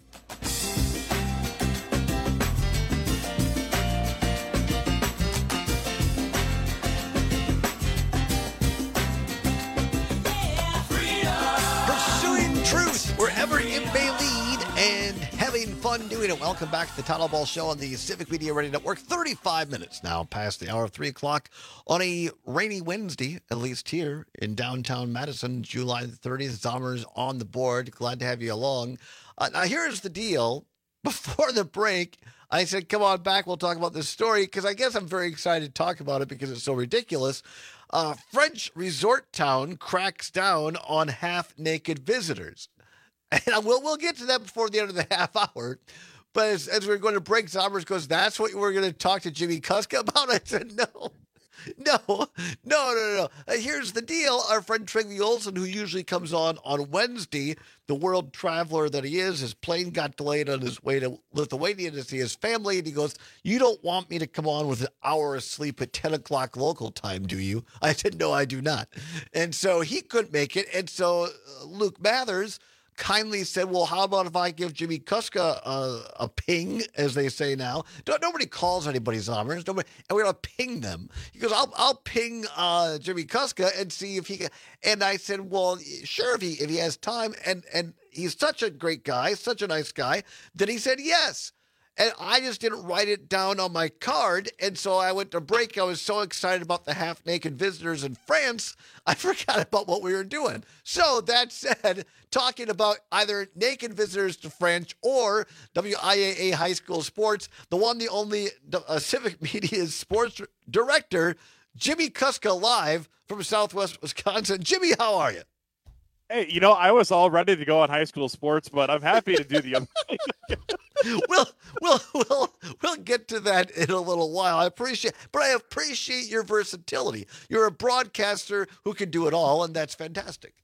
Wherever it may lead, and having fun doing it. Welcome back to the Todd Albaugh Show on the Civic Media Radio Network. thirty-five minutes now past the hour of three o'clock on a rainy Wednesday, at least here in downtown Madison, July the thirtieth. Zommers on the board. Glad to have you along. Uh, now, here's the deal. Before the break, I said, come on back. We'll talk about this story, because I guess I'm very excited to talk about it because it's so ridiculous. Uh, French resort town cracks down on half-naked visitors. And we'll, we'll get to that before the end of the half hour. But as, as we're going to break, Zommers goes, that's what we're going to talk to Jimmy Kuska about? I said, no, no, no, no, no. Uh, here's the deal. Our friend Trygve Olsen, who usually comes on on Wednesday, the world traveler that he is, his plane got delayed on his way to Lithuania to see his family. And he goes, you don't want me to come on with an hour of sleep at ten o'clock local time, do you? I said, no, I do not. And so he couldn't make it. And so uh, Luke Mathers kindly said, well, how about if I give Jimmy Kuska uh, a ping, as they say now? Don't, nobody calls anybody Zommers. Nobody, and we're going to ping them. He goes, I'll, I'll ping uh, Jimmy Kuska and see if he can. And I said, well, sure, if he, if he has time. And, and he's such a great guy, such a nice guy, that he said yes. And I just didn't write it down on my card. And so I went to break. I was so excited about the half-naked visitors in France, I forgot about what we were doing. So that said, talking about either naked visitors to French or W I A A high school sports, the one, the only uh, Civic Media's sports director, Jimmy Kuska, live from Southwest Wisconsin. Jimmy, how are you? Hey, you know, I was all ready to go on high school sports, but I'm happy to do the other thing. we'll, we'll, we'll, we'll get to that in a little while. I appreciate, but I appreciate your versatility. You're a broadcaster who can do it all, and that's fantastic.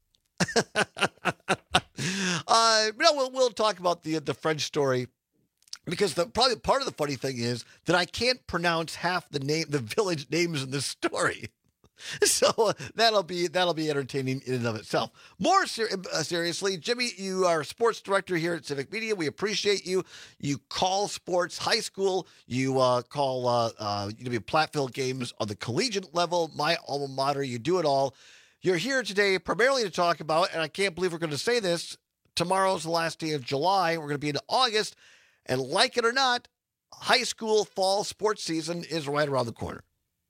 uh, you know, we'll, we'll talk about the the French story, because the probably part of the funny thing is that I can't pronounce half the name, the village names in the story. So uh, that'll be that'll be entertaining in and of itself. More ser- uh, seriously, Jimmy, you are sports director here at Civic Media. We appreciate you. You call sports high school. You uh, call uh, uh, you know, Platteville games on the collegiate level. My alma mater. You do it all. You're here today primarily to talk about, and I can't believe we're going to say this, tomorrow's the last day of July. We're going to be into August, and like it or not, high school fall sports season is right around the corner.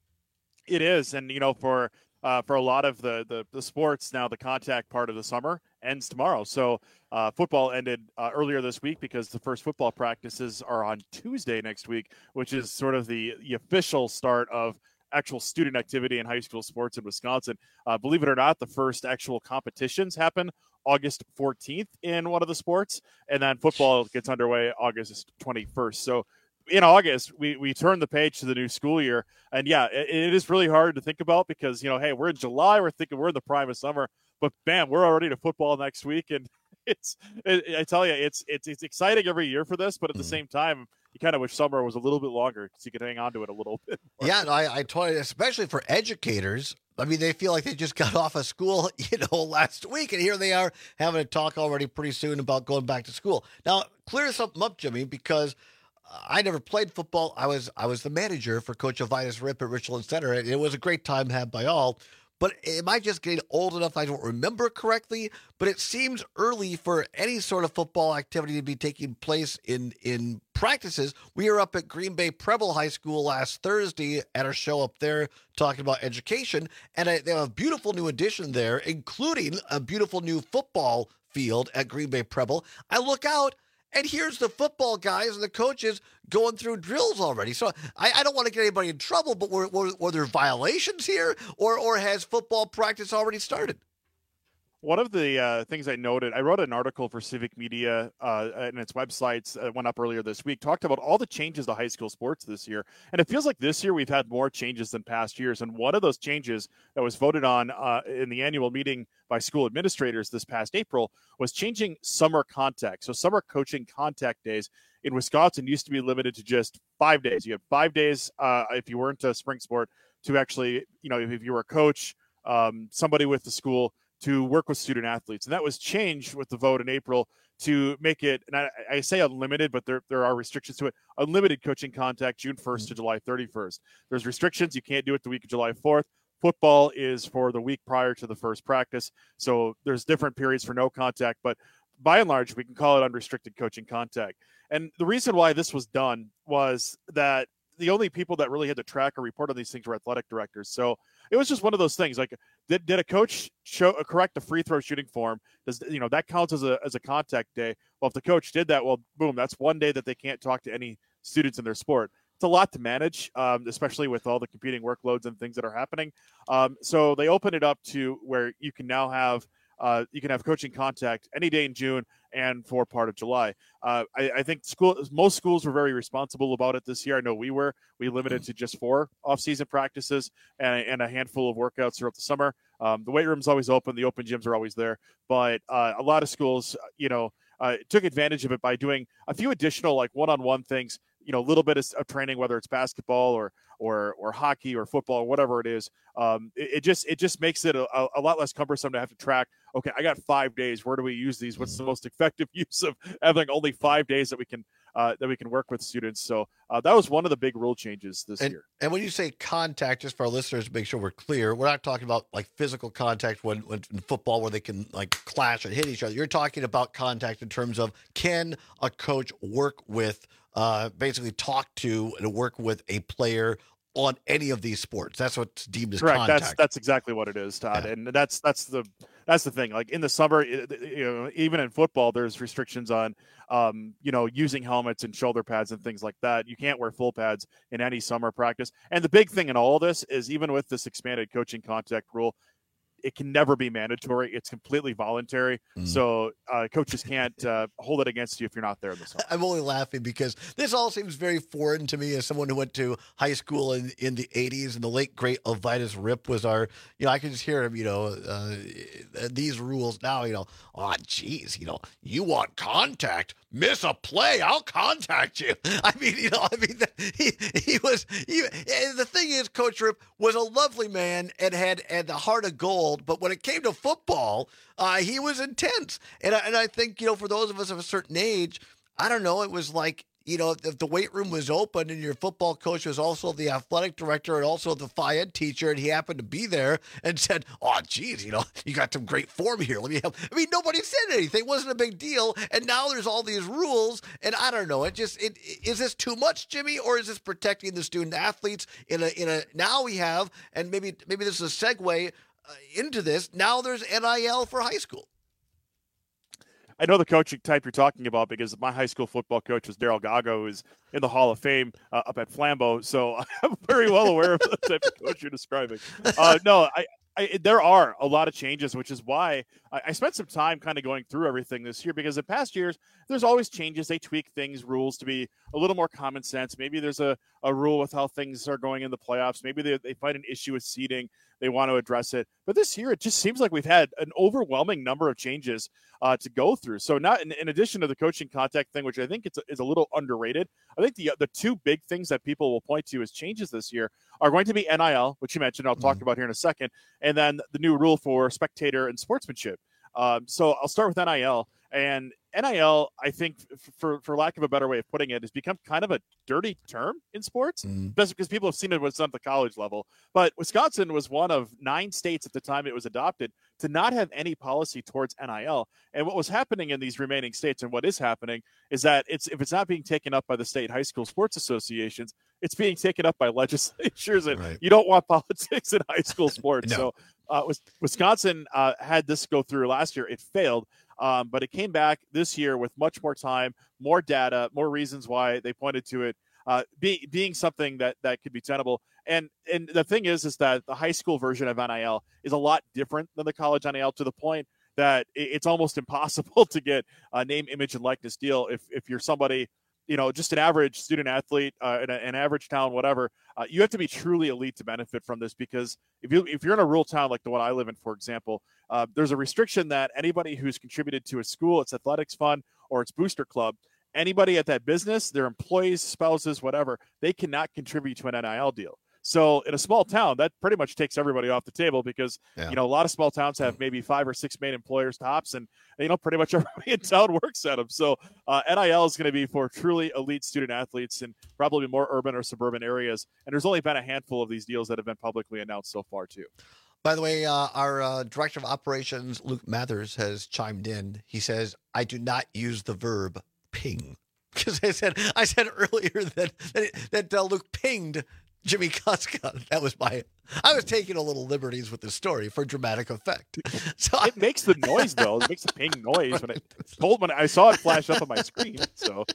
It is, and you know, for uh, for a lot of the, the the sports now, the contact part of the summer ends tomorrow. So uh, football ended uh, earlier this week because the first football practices are on Tuesday next week, which is sort of the, the official start of actual student activity in high school sports in Wisconsin. Uh, believe it or not, the first actual competitions happen August fourteenth in one of the sports, and then football gets underway August twenty-first. So in August, we, we turn the page to the new school year. And yeah, it, it is really hard to think about because, you know, hey, we're in July, we're thinking we're in the prime of summer, but bam, we're already to football next week. And it's, it, I tell you, it's, it's, it's exciting every year for this, but at the same time, you kind of wish summer was a little bit longer so you could hang on to it a little bit more. Yeah, I, I totally, especially for educators. I mean, they feel like they just got off of school, you know, last week, and here they are having a talk already pretty soon about going back to school. Now, clear something up, Jimmy, because I never played football. I was I was the manager for Coach Elvitus Rip at Richland Center, and it was a great time had by all. But am I just getting old enough I don't remember correctly? But it seems early for any sort of football activity to be taking place in, in practices. We were up at Green Bay Preble High School last Thursday at our show up there talking about education, and I, they have a beautiful new addition there, including a beautiful new football field at Green Bay Preble. I look out, and here's the football guys and the coaches going through drills already. So I, I don't want to get anybody in trouble, but were, were, were there violations here, or or has football practice already started? One of the uh, things I noted, I wrote an article for Civic Media uh, and its websites uh, went up earlier this week, talked about all the changes to high school sports this year. And it feels like this year we've had more changes than past years. And one of those changes that was voted on uh, in the annual meeting by school administrators this past April was changing summer contact. So summer coaching contact days in Wisconsin used to be limited to just five days. You had five days uh, if you weren't a spring sport to actually, you know, if you were a coach, um, somebody with the school, to work with student athletes. And that was changed with the vote in April to make it, and I, I say unlimited, but there, there are restrictions to it, unlimited coaching contact June first to July thirty-first. There's restrictions. You can't do it the week of July fourth. Football is for the week prior to the first practice. So there's different periods for no contact, but by and large, we can call it unrestricted coaching contact. And the reason why this was done was that the only people that really had to track or report on these things were athletic directors. So it was just one of those things. Like, did, did a coach show uh, correct a free throw shooting form? Does, you know, that counts as a as a contact day? Well, if the coach did that, well, boom, that's one day that they can't talk to any students in their sport. It's a lot to manage, um, especially with all the competing workloads and things that are happening. Um, so they open it up to where you can now have uh, you can have coaching contact any day in June and for part of July. Uh, I, I think school, most schools were very responsible about it this year. I know we were. We limited to just four off-season practices and, and a handful of workouts throughout the summer. Um, the weight room's always open. The open gyms are always there. But uh, a lot of schools, you know, uh, took advantage of it by doing a few additional, like, one-on-one things, you know, a little bit of, of training, whether it's basketball or or or hockey or football or whatever it is. Um, it, it just it just makes it a, a lot less cumbersome to have to track. Okay, I got five days. Where do we use these? What's the most effective use of having only five days that we can uh, that we can work with students? So uh, that was one of the big rule changes this and, year. And when you say contact, just for our listeners, to make sure we're clear, we're not talking about like physical contact when, when in football where they can like clash and hit each other. You're talking about contact in terms of, can a coach work with, uh, basically talk to and work with a player on any of these sports? That's what's deemed as correct. Contact. That's that's exactly what it is, Todd. Yeah. And that's that's the that's the thing. Like in the summer, you know, even in football, there's restrictions on, um, you know, using helmets and shoulder pads and things like that. You can't wear full pads in any summer practice. And the big thing in all of this is, even with this expanded coaching contact rule, it can never be mandatory. It's completely voluntary. Mm. So uh, coaches can't uh, hold it against you if you're not there in the summer. I'm only laughing because this all seems very foreign to me as someone who went to high school in, in the eighties, and the late, great Elvitus Rip was our, you know, I can just hear him, you know, uh, these rules now, you know, oh, geez, you know, you want contact, miss a play, I'll contact you. I mean, you know, I mean, he, he was, he, the thing is, Coach Rip was a lovely man and had, had the heart of gold. But when it came to football, uh, he was intense. And I, and I think, you know, for those of us of a certain age, I don't know, it was like, you know, if the weight room was open and your football coach was also the athletic director and also the Phi Ed teacher, and he happened to be there and said, oh, geez, you know, you got some great form here. Let me help. I mean, nobody said anything. It wasn't a big deal. And now there's all these rules. And I don't know. It just, it, is this too much, Jimmy, or is this protecting the student athletes in a, in a, now we have, and maybe, maybe this is a segue uh, into this. Now there's N I L for high school. I know the coaching type you're talking about because my high school football coach was Daryl Gago, who's in the Hall of Fame uh, up at Flambeau. So I'm very well aware of the type of coach you're describing. Uh, no, I, I, there are a lot of changes, which is why I, I spent some time kind of going through everything this year, because in past years, there's always changes. They tweak things, rules to be a little more common sense. Maybe there's a, a rule with how things are going in the playoffs. Maybe they, they find an issue with seeding. They want to address it. But this year, it just seems like we've had an overwhelming number of changes uh, to go through. So not in, in addition to the coaching contact thing, which I think it's a, is a little underrated, I think the the two big things that people will point to as changes this year are going to be N I L, which you mentioned, I'll mm-hmm. talk about here in a second, and then the new rule for spectator and sportsmanship. Um, so I'll start with N I L. And N I L, I think, for for lack of a better way of putting it, has become kind of a dirty term in sports, mm. because people have seen it what's done at the college level. But Wisconsin was one of nine states at the time it was adopted to not have any policy towards N I L. And what was happening in these remaining states, and what is happening, is that it's if it's not being taken up by the state high school sports associations, it's being taken up by legislatures, and right. you don't want politics in high school sports. no. So uh, Wisconsin uh, had this go through last year. It failed. Um, but it came back this year with much more time, more data, more reasons why they pointed to it uh, be, being something that, that could be tenable. And and the thing is, is that the high school version of N I L is a lot different than the college N I L, to the point that it's almost impossible to get a name, image, and likeness deal if if you're somebody, you know, just an average student athlete uh, in a, an average town, whatever. Uh, you have to be truly elite to benefit from this, because if you if you're in a rural town like the one I live in, for example, uh, there's a restriction that anybody who's contributed to a school, its athletics fund, or its booster club, anybody at that business, their employees, spouses, whatever, they cannot contribute to an N I L deal. So in a small town, that pretty much takes everybody off the table, because, yeah. you know, a lot of small towns have maybe five or six main employers tops, and, you know, pretty much everybody in town works at them. So uh, N I L is going to be for truly elite student athletes in probably more urban or suburban areas. And there's only been a handful of these deals that have been publicly announced so far, too. By the way, uh, our uh, Director of Operations, Luke Mathers, has chimed in. He says, I do not use the verb ping. Because I said I said earlier that, that, that uh, Luke pinged Jimmy Kuska. That was my. I was taking a little liberties with the story for dramatic effect. So it I, makes the noise though. It makes the ping noise when it told when I saw it flash up on my screen. So,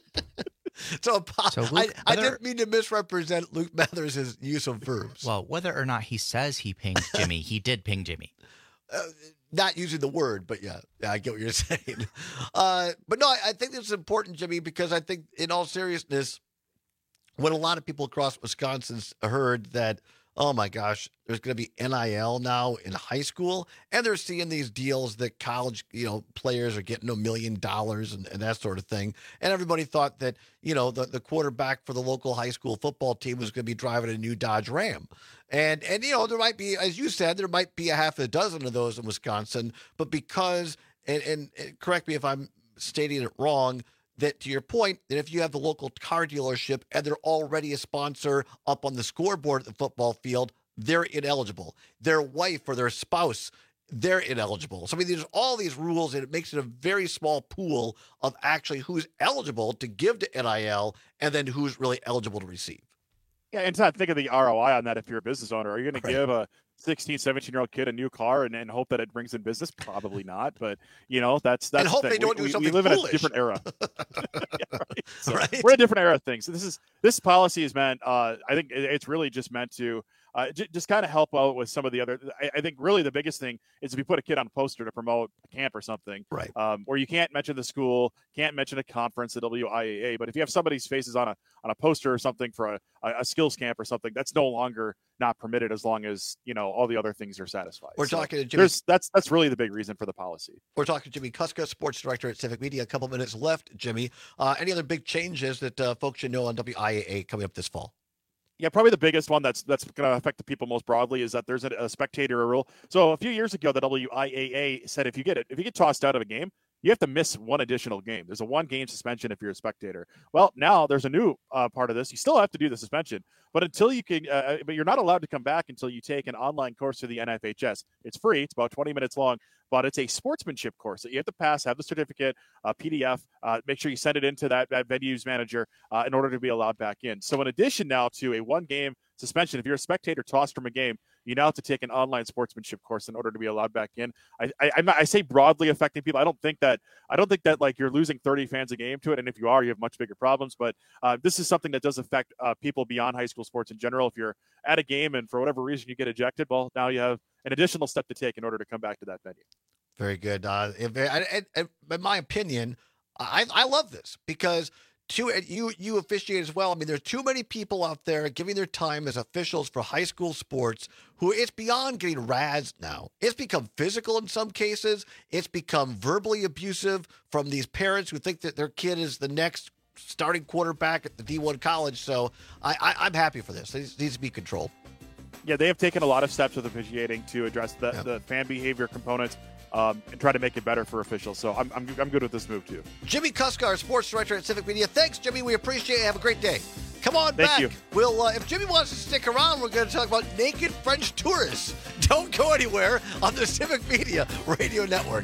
so, so Luke, I, whether, I didn't mean to misrepresent Luke Mathers' use of verbs. Well, whether or not he says he pinged Jimmy, he did ping Jimmy. Uh, not using the word, but yeah, yeah, I get what you're saying. Uh, but no, I, I think this is important, Jimmy, because I think in all seriousness, when a lot of people across Wisconsin heard that, oh my gosh, there's going to be N I L now in high school, and they're seeing these deals that college, you know, players are getting a million dollars and, and that sort of thing. And everybody thought that, you know, the, the quarterback for the local high school football team was going to be driving a new Dodge Ram. And, and, you know, there might be, as you said, there might be a half a dozen of those in Wisconsin, but because, and, and, and correct me if I'm stating it wrong, that to your point, that if you have the local car dealership and they're already a sponsor up on the scoreboard at the football field, they're ineligible. Their wife or their spouse, they're ineligible. So, I mean, there's all these rules, and it makes it a very small pool of actually who's eligible to give to N I L and then who's really eligible to receive. Yeah, and to think of the R O I on that if you're a business owner. Are you going Right. to give a sixteen, seventeen-year-old kid a new car and, and hope that it brings in business? Probably not. But, you know, that's that's And hope the they thing. don't we, do we- something We live foolish. in a different era. Yeah, right. So Right. We're in a different era of things. So this is this policy is meant. Uh, I think it- it's really just meant to uh, j- just kind of help out with some of the other. I, I think really the biggest thing is if you put a kid on a poster to promote a camp or something, right? Um, where you can't mention the school, can't mention a conference, the W I A A, but if you have somebody's faces on a on a poster or something for a, a, a skills camp or something, that's no longer not permitted as long as, you know, all the other things are satisfied. We're So talking to Jimmy. there's that's that's really the big reason for the policy. We're talking to Jimmy Kuska, sports director at Civic Media. A couple minutes left, Jimmy. Uh, any other big changes that uh, folks should know on W I A A coming up this fall? Yeah, probably the biggest one that's that's going to affect the people most broadly is that there's a, a spectator rule. So a few years ago, the W I A A said if you get it, if you get tossed out of a game, you have to miss one additional game. There's a one game suspension if you're a spectator. Well, now there's a new uh, part of this. You still have to do the suspension, but until you can, uh, but you're not allowed to come back until you take an online course through the N F H S. It's free. It's about twenty minutes long, but it's a sportsmanship course that you have to pass, have the certificate, uh, P D F, uh, make sure you send it into that, that venue's manager uh, in order to be allowed back in. So in addition now to a one game suspension, if you're a spectator tossed from a game, you now have to take an online sportsmanship course in order to be allowed back in. I, I, I'm not, I say broadly affecting people. I don't think that I don't think that like you're losing thirty fans a game to it, and if you are, you have much bigger problems. But uh, this is something that does affect uh, people beyond high school sports in general. If you're at a game and for whatever reason you get ejected, well, now you have an additional step to take in order to come back to that venue. Very good. Uh, if, and, and, in my opinion, I, I love this because too, you you officiate as well. I mean, there's too many people out there giving their time as officials for high school sports who it's beyond getting razzed now. It's become physical in some cases. It's become verbally abusive from these parents who think that their kid is the next starting quarterback at the D one college. So I, I, I'm happy for this. This needs to be controlled. Yeah, they have taken a lot of steps with officiating to address the, Yeah. the fan behavior components um, and try to make it better for officials. So I'm, I'm, I'm good with this move, too. Jimmy Kuska, our sports director at Civic Media. Thanks, Jimmy. We appreciate it. Have a great day. Come on Thank back. you. We'll, uh, if Jimmy wants to stick around, we're going to talk about naked French tourists. Don't go anywhere on the Civic Media Radio Network.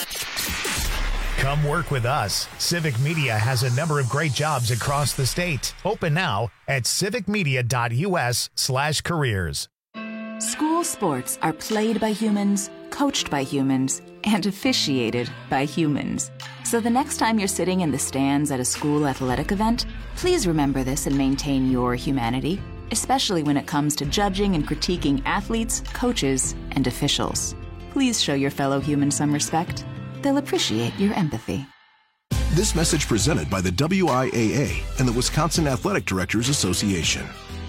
Come work with us. Civic Media has a number of great jobs across the state. Open now at civicmedia.us slash careers. School sports are played by humans, coached by humans, and officiated by humans. So the next time you're sitting in the stands at a school athletic event, please remember this and maintain your humanity, especially when it comes to judging and critiquing athletes, coaches, and officials. Please show your fellow humans some respect. They'll appreciate your empathy. This message presented by the W I A A and the Wisconsin Athletic Directors Association.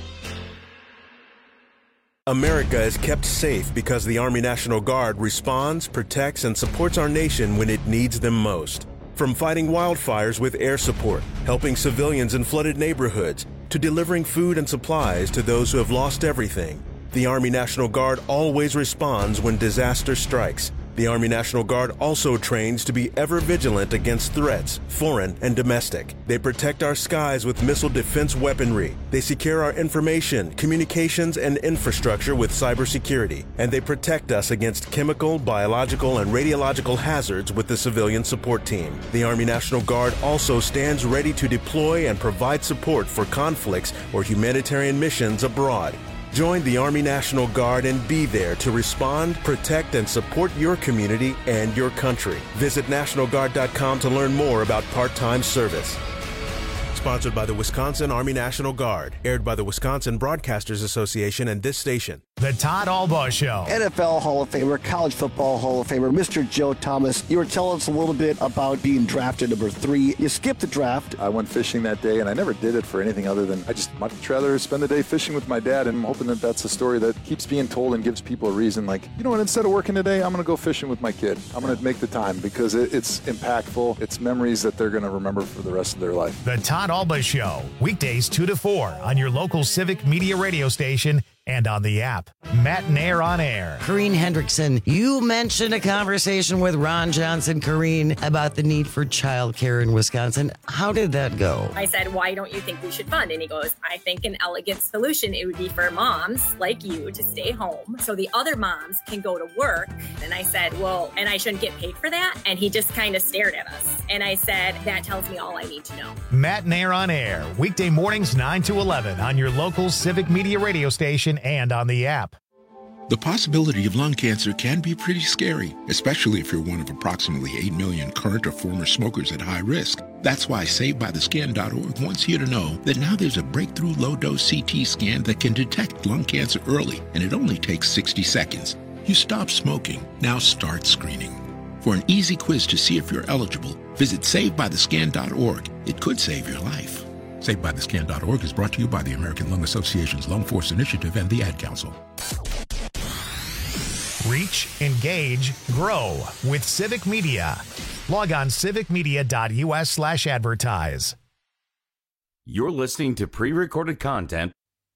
America is kept safe because the Army National Guard responds, protects, and supports our nation when it needs them most. From fighting wildfires with air support, helping civilians in flooded neighborhoods, to delivering food and supplies to those who have lost everything, the Army National Guard always responds when disaster strikes. The Army National Guard also trains to be ever vigilant against threats, foreign and domestic. They protect our skies with missile defense weaponry. They secure our information, communications, and infrastructure with cybersecurity. And they protect us against chemical, biological, and radiological hazards with the civilian support team. The Army National Guard also stands ready to deploy and provide support for conflicts or humanitarian missions abroad. Join the Army National Guard and be there to respond, protect, and support your community and your country. Visit National Guard dot com to learn more about part-time service. Sponsored by the Wisconsin Army National Guard. Aired by the Wisconsin Broadcasters Association and this station. The Todd Albaugh Show. N F L Hall of Famer, College Football Hall of Famer, Mister Joe Thomas. You were telling us a little bit about being drafted number three. You skipped the draft. I went fishing that day, and I never did it for anything other than I just much rather spend the day fishing with my dad, and I'm hoping that that's a story that keeps being told and gives people a reason. Like, you know what, instead of working today, I'm going to go fishing with my kid. I'm going to make the time because it, it's impactful. It's memories that they're going to remember for the rest of their life. The Todd Albaugh Show, weekdays two to four on your local Civic Media radio station and on the app. Matt Nair on air. Corrine Hendrickson, you mentioned a conversation with Ron Johnson, Corrine, about the need for childcare in Wisconsin. How did that go? I said, why don't you think we should fund? And he goes, I think an elegant solution, it would be for moms like you to stay home so the other moms can go to work. And I said, well, and I shouldn't get paid for that? And he just kind of stared at us. And I said, that tells me all I need to know. Matt Nair on air, weekday mornings nine to eleven on your local Civic Media radio station and on the app. The possibility of lung cancer can be pretty scary, especially if you're one of approximately eight million current or former smokers at high risk. That's why Saved By The Scan dot org wants you to know that now there's a breakthrough low-dose C T scan that can detect lung cancer early, and it only takes sixty seconds. You stop smoking, now start screening. For an easy quiz to see if you're eligible, visit Saved By The Scan dot org. It could save your life. Saved By The Scan dot org is brought to you by the American Lung Association's Lung Force Initiative and the Ad Council. Reach, engage, grow with Civic Media. Log on civic media dot u s slash advertise. You're listening to pre-recorded content.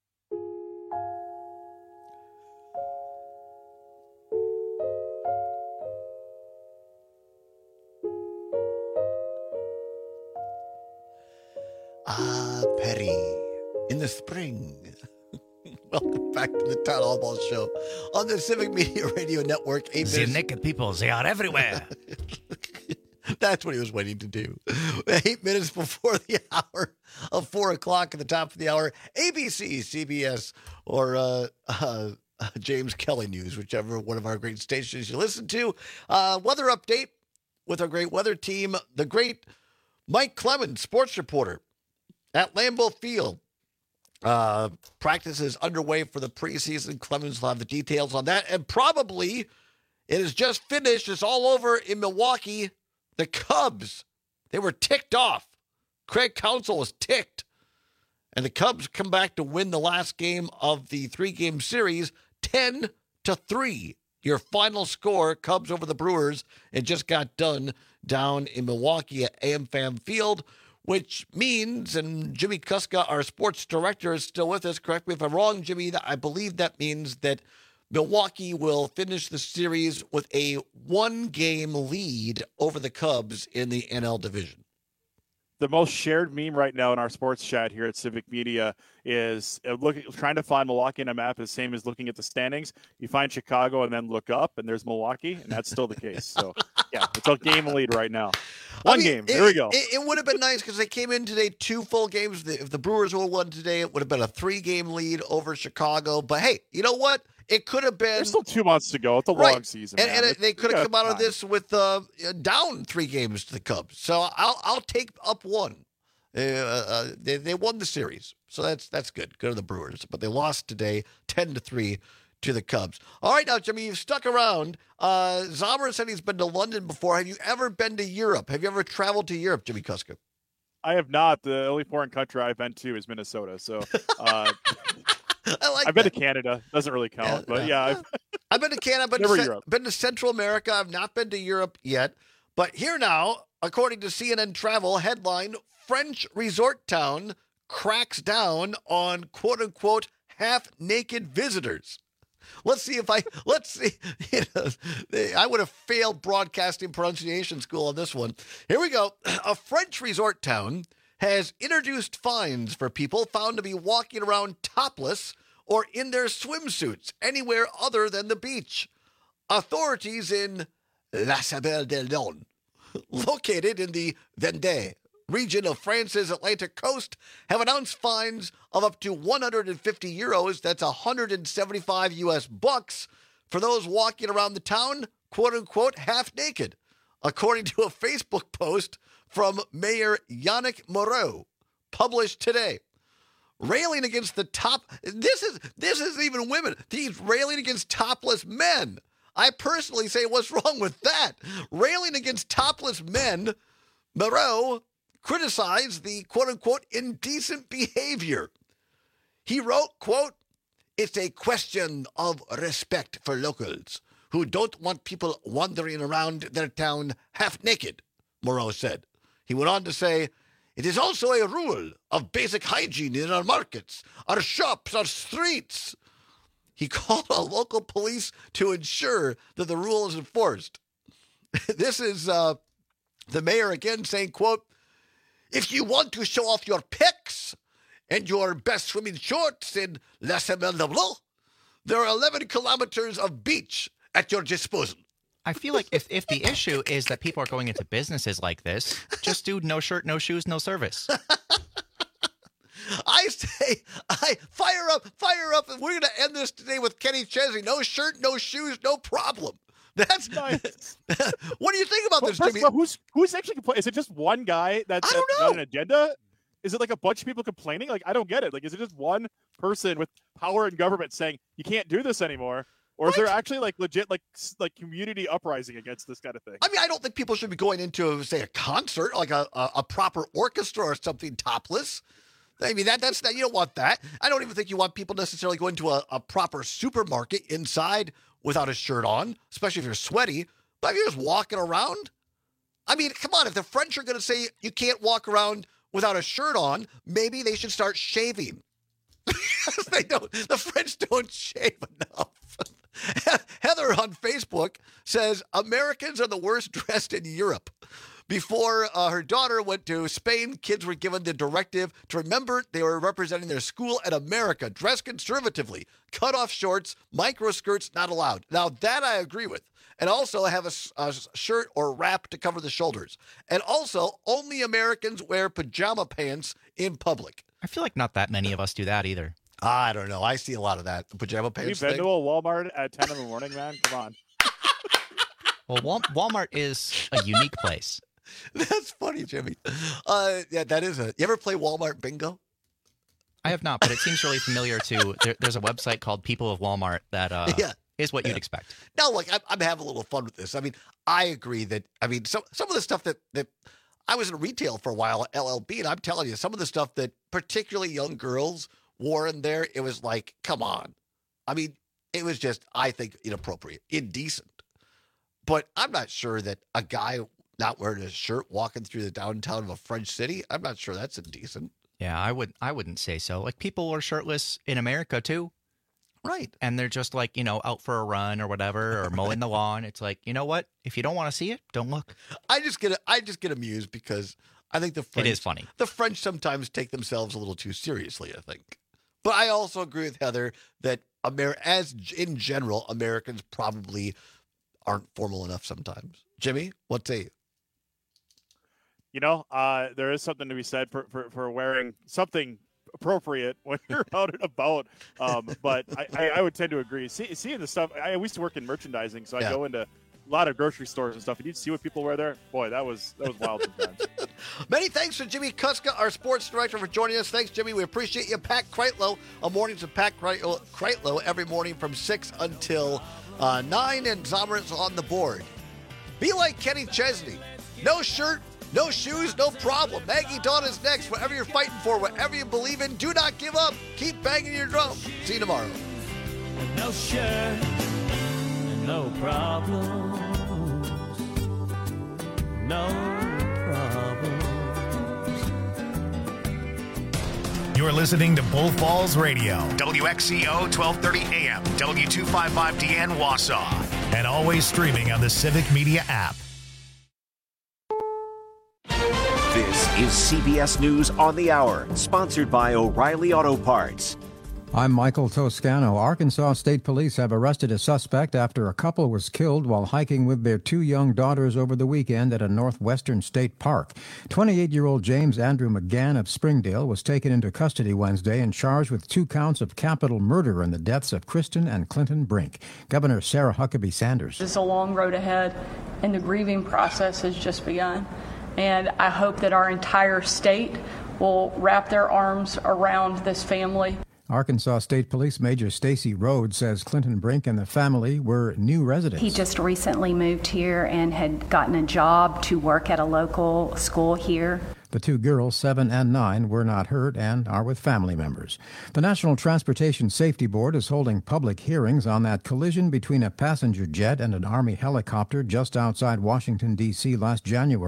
Ah, Perry, in the spring. Welcome back to the Todd Albaugh Show on the Civic Media Radio Network. Eight The minutes. naked people, they are everywhere. That's what he was waiting to do. Eight minutes before the hour of four o'clock at the top of the hour. A B C, C B S, or uh, uh, James Kelly News, whichever one of our great stations you listen to. Uh, weather update with our great weather team, the great Mike Clemens, sports reporter at Lambeau Field. Uh, practice is underway for the preseason. Clemens will have the details on that. And probably it is just finished. It's all over in Milwaukee. The Cubs, they were ticked off. Craig Counsell was ticked. And the Cubs come back to win the last game of the three-game series, ten to three. Your final score, Cubs over the Brewers. It just got done down in Milwaukee at AmFam Field, which means, and Jimmy Kuska, our sports director, is still with us. Correct me if I'm wrong, Jimmy. I believe that means that Milwaukee will finish the series with a one-game lead over the Cubs in the N L division. The most shared meme right now in our sports chat here at Civic Media is uh, looking, trying to find Milwaukee on a map is the same as looking at the standings. You find Chicago and then look up, and there's Milwaukee, and that's still the case. So, yeah, it's a game lead right now. One I mean, game. It, Here we go. It, it would have been nice because they came in today two full games. If the Brewers would have won today, it would have been a three-game lead over Chicago. But, hey, you know what? It could have been. There's still two months to go. It's a right. long season. And, and it, they could have come out time. of this with uh, down three games to the Cubs. So I'll I'll take up one. Uh, uh, they they won the series, so that's that's good. Good to the Brewers, but they lost today, ten to three, to the Cubs. All right, now, Jimmy, you've stuck around. Uh, Zommer said he's been to London before. Have you ever been to Europe? Have you ever traveled to Europe, Jimmy Kuska? I have not. The only foreign country I've been to is Minnesota. So uh, I like I've been that. to Canada. Doesn't really count. Yeah, but yeah, I've, I've been to Canada, but Never to, Europe. been to Central America. I've not been to Europe yet. But here now, according to C N N Travel, headline, French resort town cracks down on quote-unquote half-naked visitors. Let's see if I, let's see. You know, I would have failed broadcasting pronunciation school on this one. Here we go. A French resort town has introduced fines for people found to be walking around topless or in their swimsuits anywhere other than the beach. Authorities in La Sabelle-de-Lyon, located in the Vendée region of France's Atlantic coast, have announced fines of up to one hundred fifty euros, that's one hundred seventy-five U S bucks, for those walking around the town, quote-unquote, half-naked, according to a Facebook post from Mayor Yannick Moreau, published today. Railing against the top, this is this is even women. He's railing against topless men. I personally say, what's wrong with that? Railing against topless men, Moreau criticized the quote-unquote indecent behavior. He wrote, quote, "It's a question of respect for locals who don't want people wandering around their town half-naked," Moreau said. He went on to say, "It is also a rule of basic hygiene in our markets, our shops, our streets." He called on local police to ensure that the rule is enforced. This is uh, the mayor again saying, quote, "If you want to show off your pecs and your best swimming shorts in La Semelle-de-Blanc, there are eleven kilometers of beach at your disposal." I feel like if, if the issue is that people are going into businesses like this, just do no shirt, no shoes, no service. I say, I fire up, fire up, and we're going to end this today with Kenny Chesney. No shirt, no shoes, no problem. That's nice. What do you think about well, this, first Jimmy? of all, who's who's actually complaining? Is it just one guy that's, I don't that's know. got an agenda? Is it like a bunch of people complaining? Like, I don't get it. Like, is it just one person with power in government saying you can't do this anymore? Or is there actually like legit like s- like community uprising against this kind of thing? I mean, I don't think people should be going into, say, a concert, like a, a, a proper orchestra or something topless. I mean, that that's that. You don't want that. I don't even think you want people necessarily going to a, a proper supermarket inside without a shirt on, especially if you're sweaty. But if you're just walking around, I mean, come on. If the French are going to say you can't walk around without a shirt on, maybe they should start shaving. Because they don't. The French don't shave enough. Heather on Facebook says Americans are the worst dressed in Europe. Before uh, her daughter went to Spain, kids were given the directive to remember they were representing their school and America. Dress conservatively. Cut off shorts, micro skirts not allowed. Now, that I agree with. And also have a, a shirt or wrap to cover the shoulders. And also, only Americans wear pajama pants in public. I feel like not that many of us do that either. I don't know. I see a lot of that. The pajama Have you pants been thing. to a Walmart at ten in the morning, man? Come on. Well, Wal- Walmart is a unique place. That's funny, Jimmy. Uh, yeah, that is a. You ever play Walmart bingo? I have not, but it seems really familiar to. There, there's a website called People of Walmart that uh, Yeah. is what Yeah. you'd expect. No, look, I'm, I'm having a little fun with this. I mean, I agree that. I mean, some some of the stuff that that I was in retail for a while at L L B, and I'm telling you, some of the stuff that particularly young girls wore in there, it was like, come on. I mean, it was just, I think, inappropriate, indecent. But I'm not sure that a guy not wearing a shirt walking through the downtown of a French city, I'm not sure that's indecent. Yeah, I would. I wouldn't say so. Like people are shirtless in America too, right? And they're just like you know out for a run or whatever, or mowing the lawn. It's like you know what? If you don't want to see it, don't look. I just get I just get amused because I think the French, It is funny. The French sometimes take themselves a little too seriously, I think. But I also agree with Heather that Amer- as in general, Americans probably aren't formal enough sometimes. Jimmy, what say you? You know, uh, there is something to be said for, for, for wearing something appropriate when you're out and about. Um, but I, I, I would tend to agree. See, seeing the stuff, I used to work in merchandising, so I Yeah. go into a lot of grocery stores and stuff, and you'd see what people wear there. Boy, that was that was wild sometimes. Many thanks to Jimmy Kuska, our sports director, for joining us. Thanks, Jimmy. We appreciate you. Pat Kreitlow, on mornings with Pat Kreitlow every morning from six until uh, nine, and Zomer's on the board. Be like Kenny Chesney. No shirt, no shoes, no problem. Maggie Dawn is next. Whatever you're fighting for, whatever you believe in, do not give up. Keep banging your drum. See you tomorrow. No shirt, no problems, no problems. You're listening to Bull Falls Radio, W X C O twelve thirty A M, W two fifty-five D N Wausau, and always streaming on the Civic Media app. This is C B S News on the Hour, sponsored by O'Reilly Auto Parts. I'm Michael Toscano. Arkansas State Police have arrested a suspect after a couple was killed while hiking with their two young daughters over the weekend at a northwestern state park. twenty-eight-year-old James Andrew McGann of Springdale was taken into custody Wednesday and charged with two counts of capital murder in the deaths of Kristen and Clinton Brink. Governor Sarah Huckabee Sanders. There's a long road ahead, and the grieving process has just begun. And I hope that our entire state will wrap their arms around this family. Arkansas State Police Major Stacy Rhodes says Clinton Brink and the family were new residents. He just recently moved here and had gotten a job to work at a local school here. The two girls, seven and nine, were not hurt and are with family members. The National Transportation Safety Board is holding public hearings on that collision between a passenger jet and an Army helicopter just outside Washington, D C last January.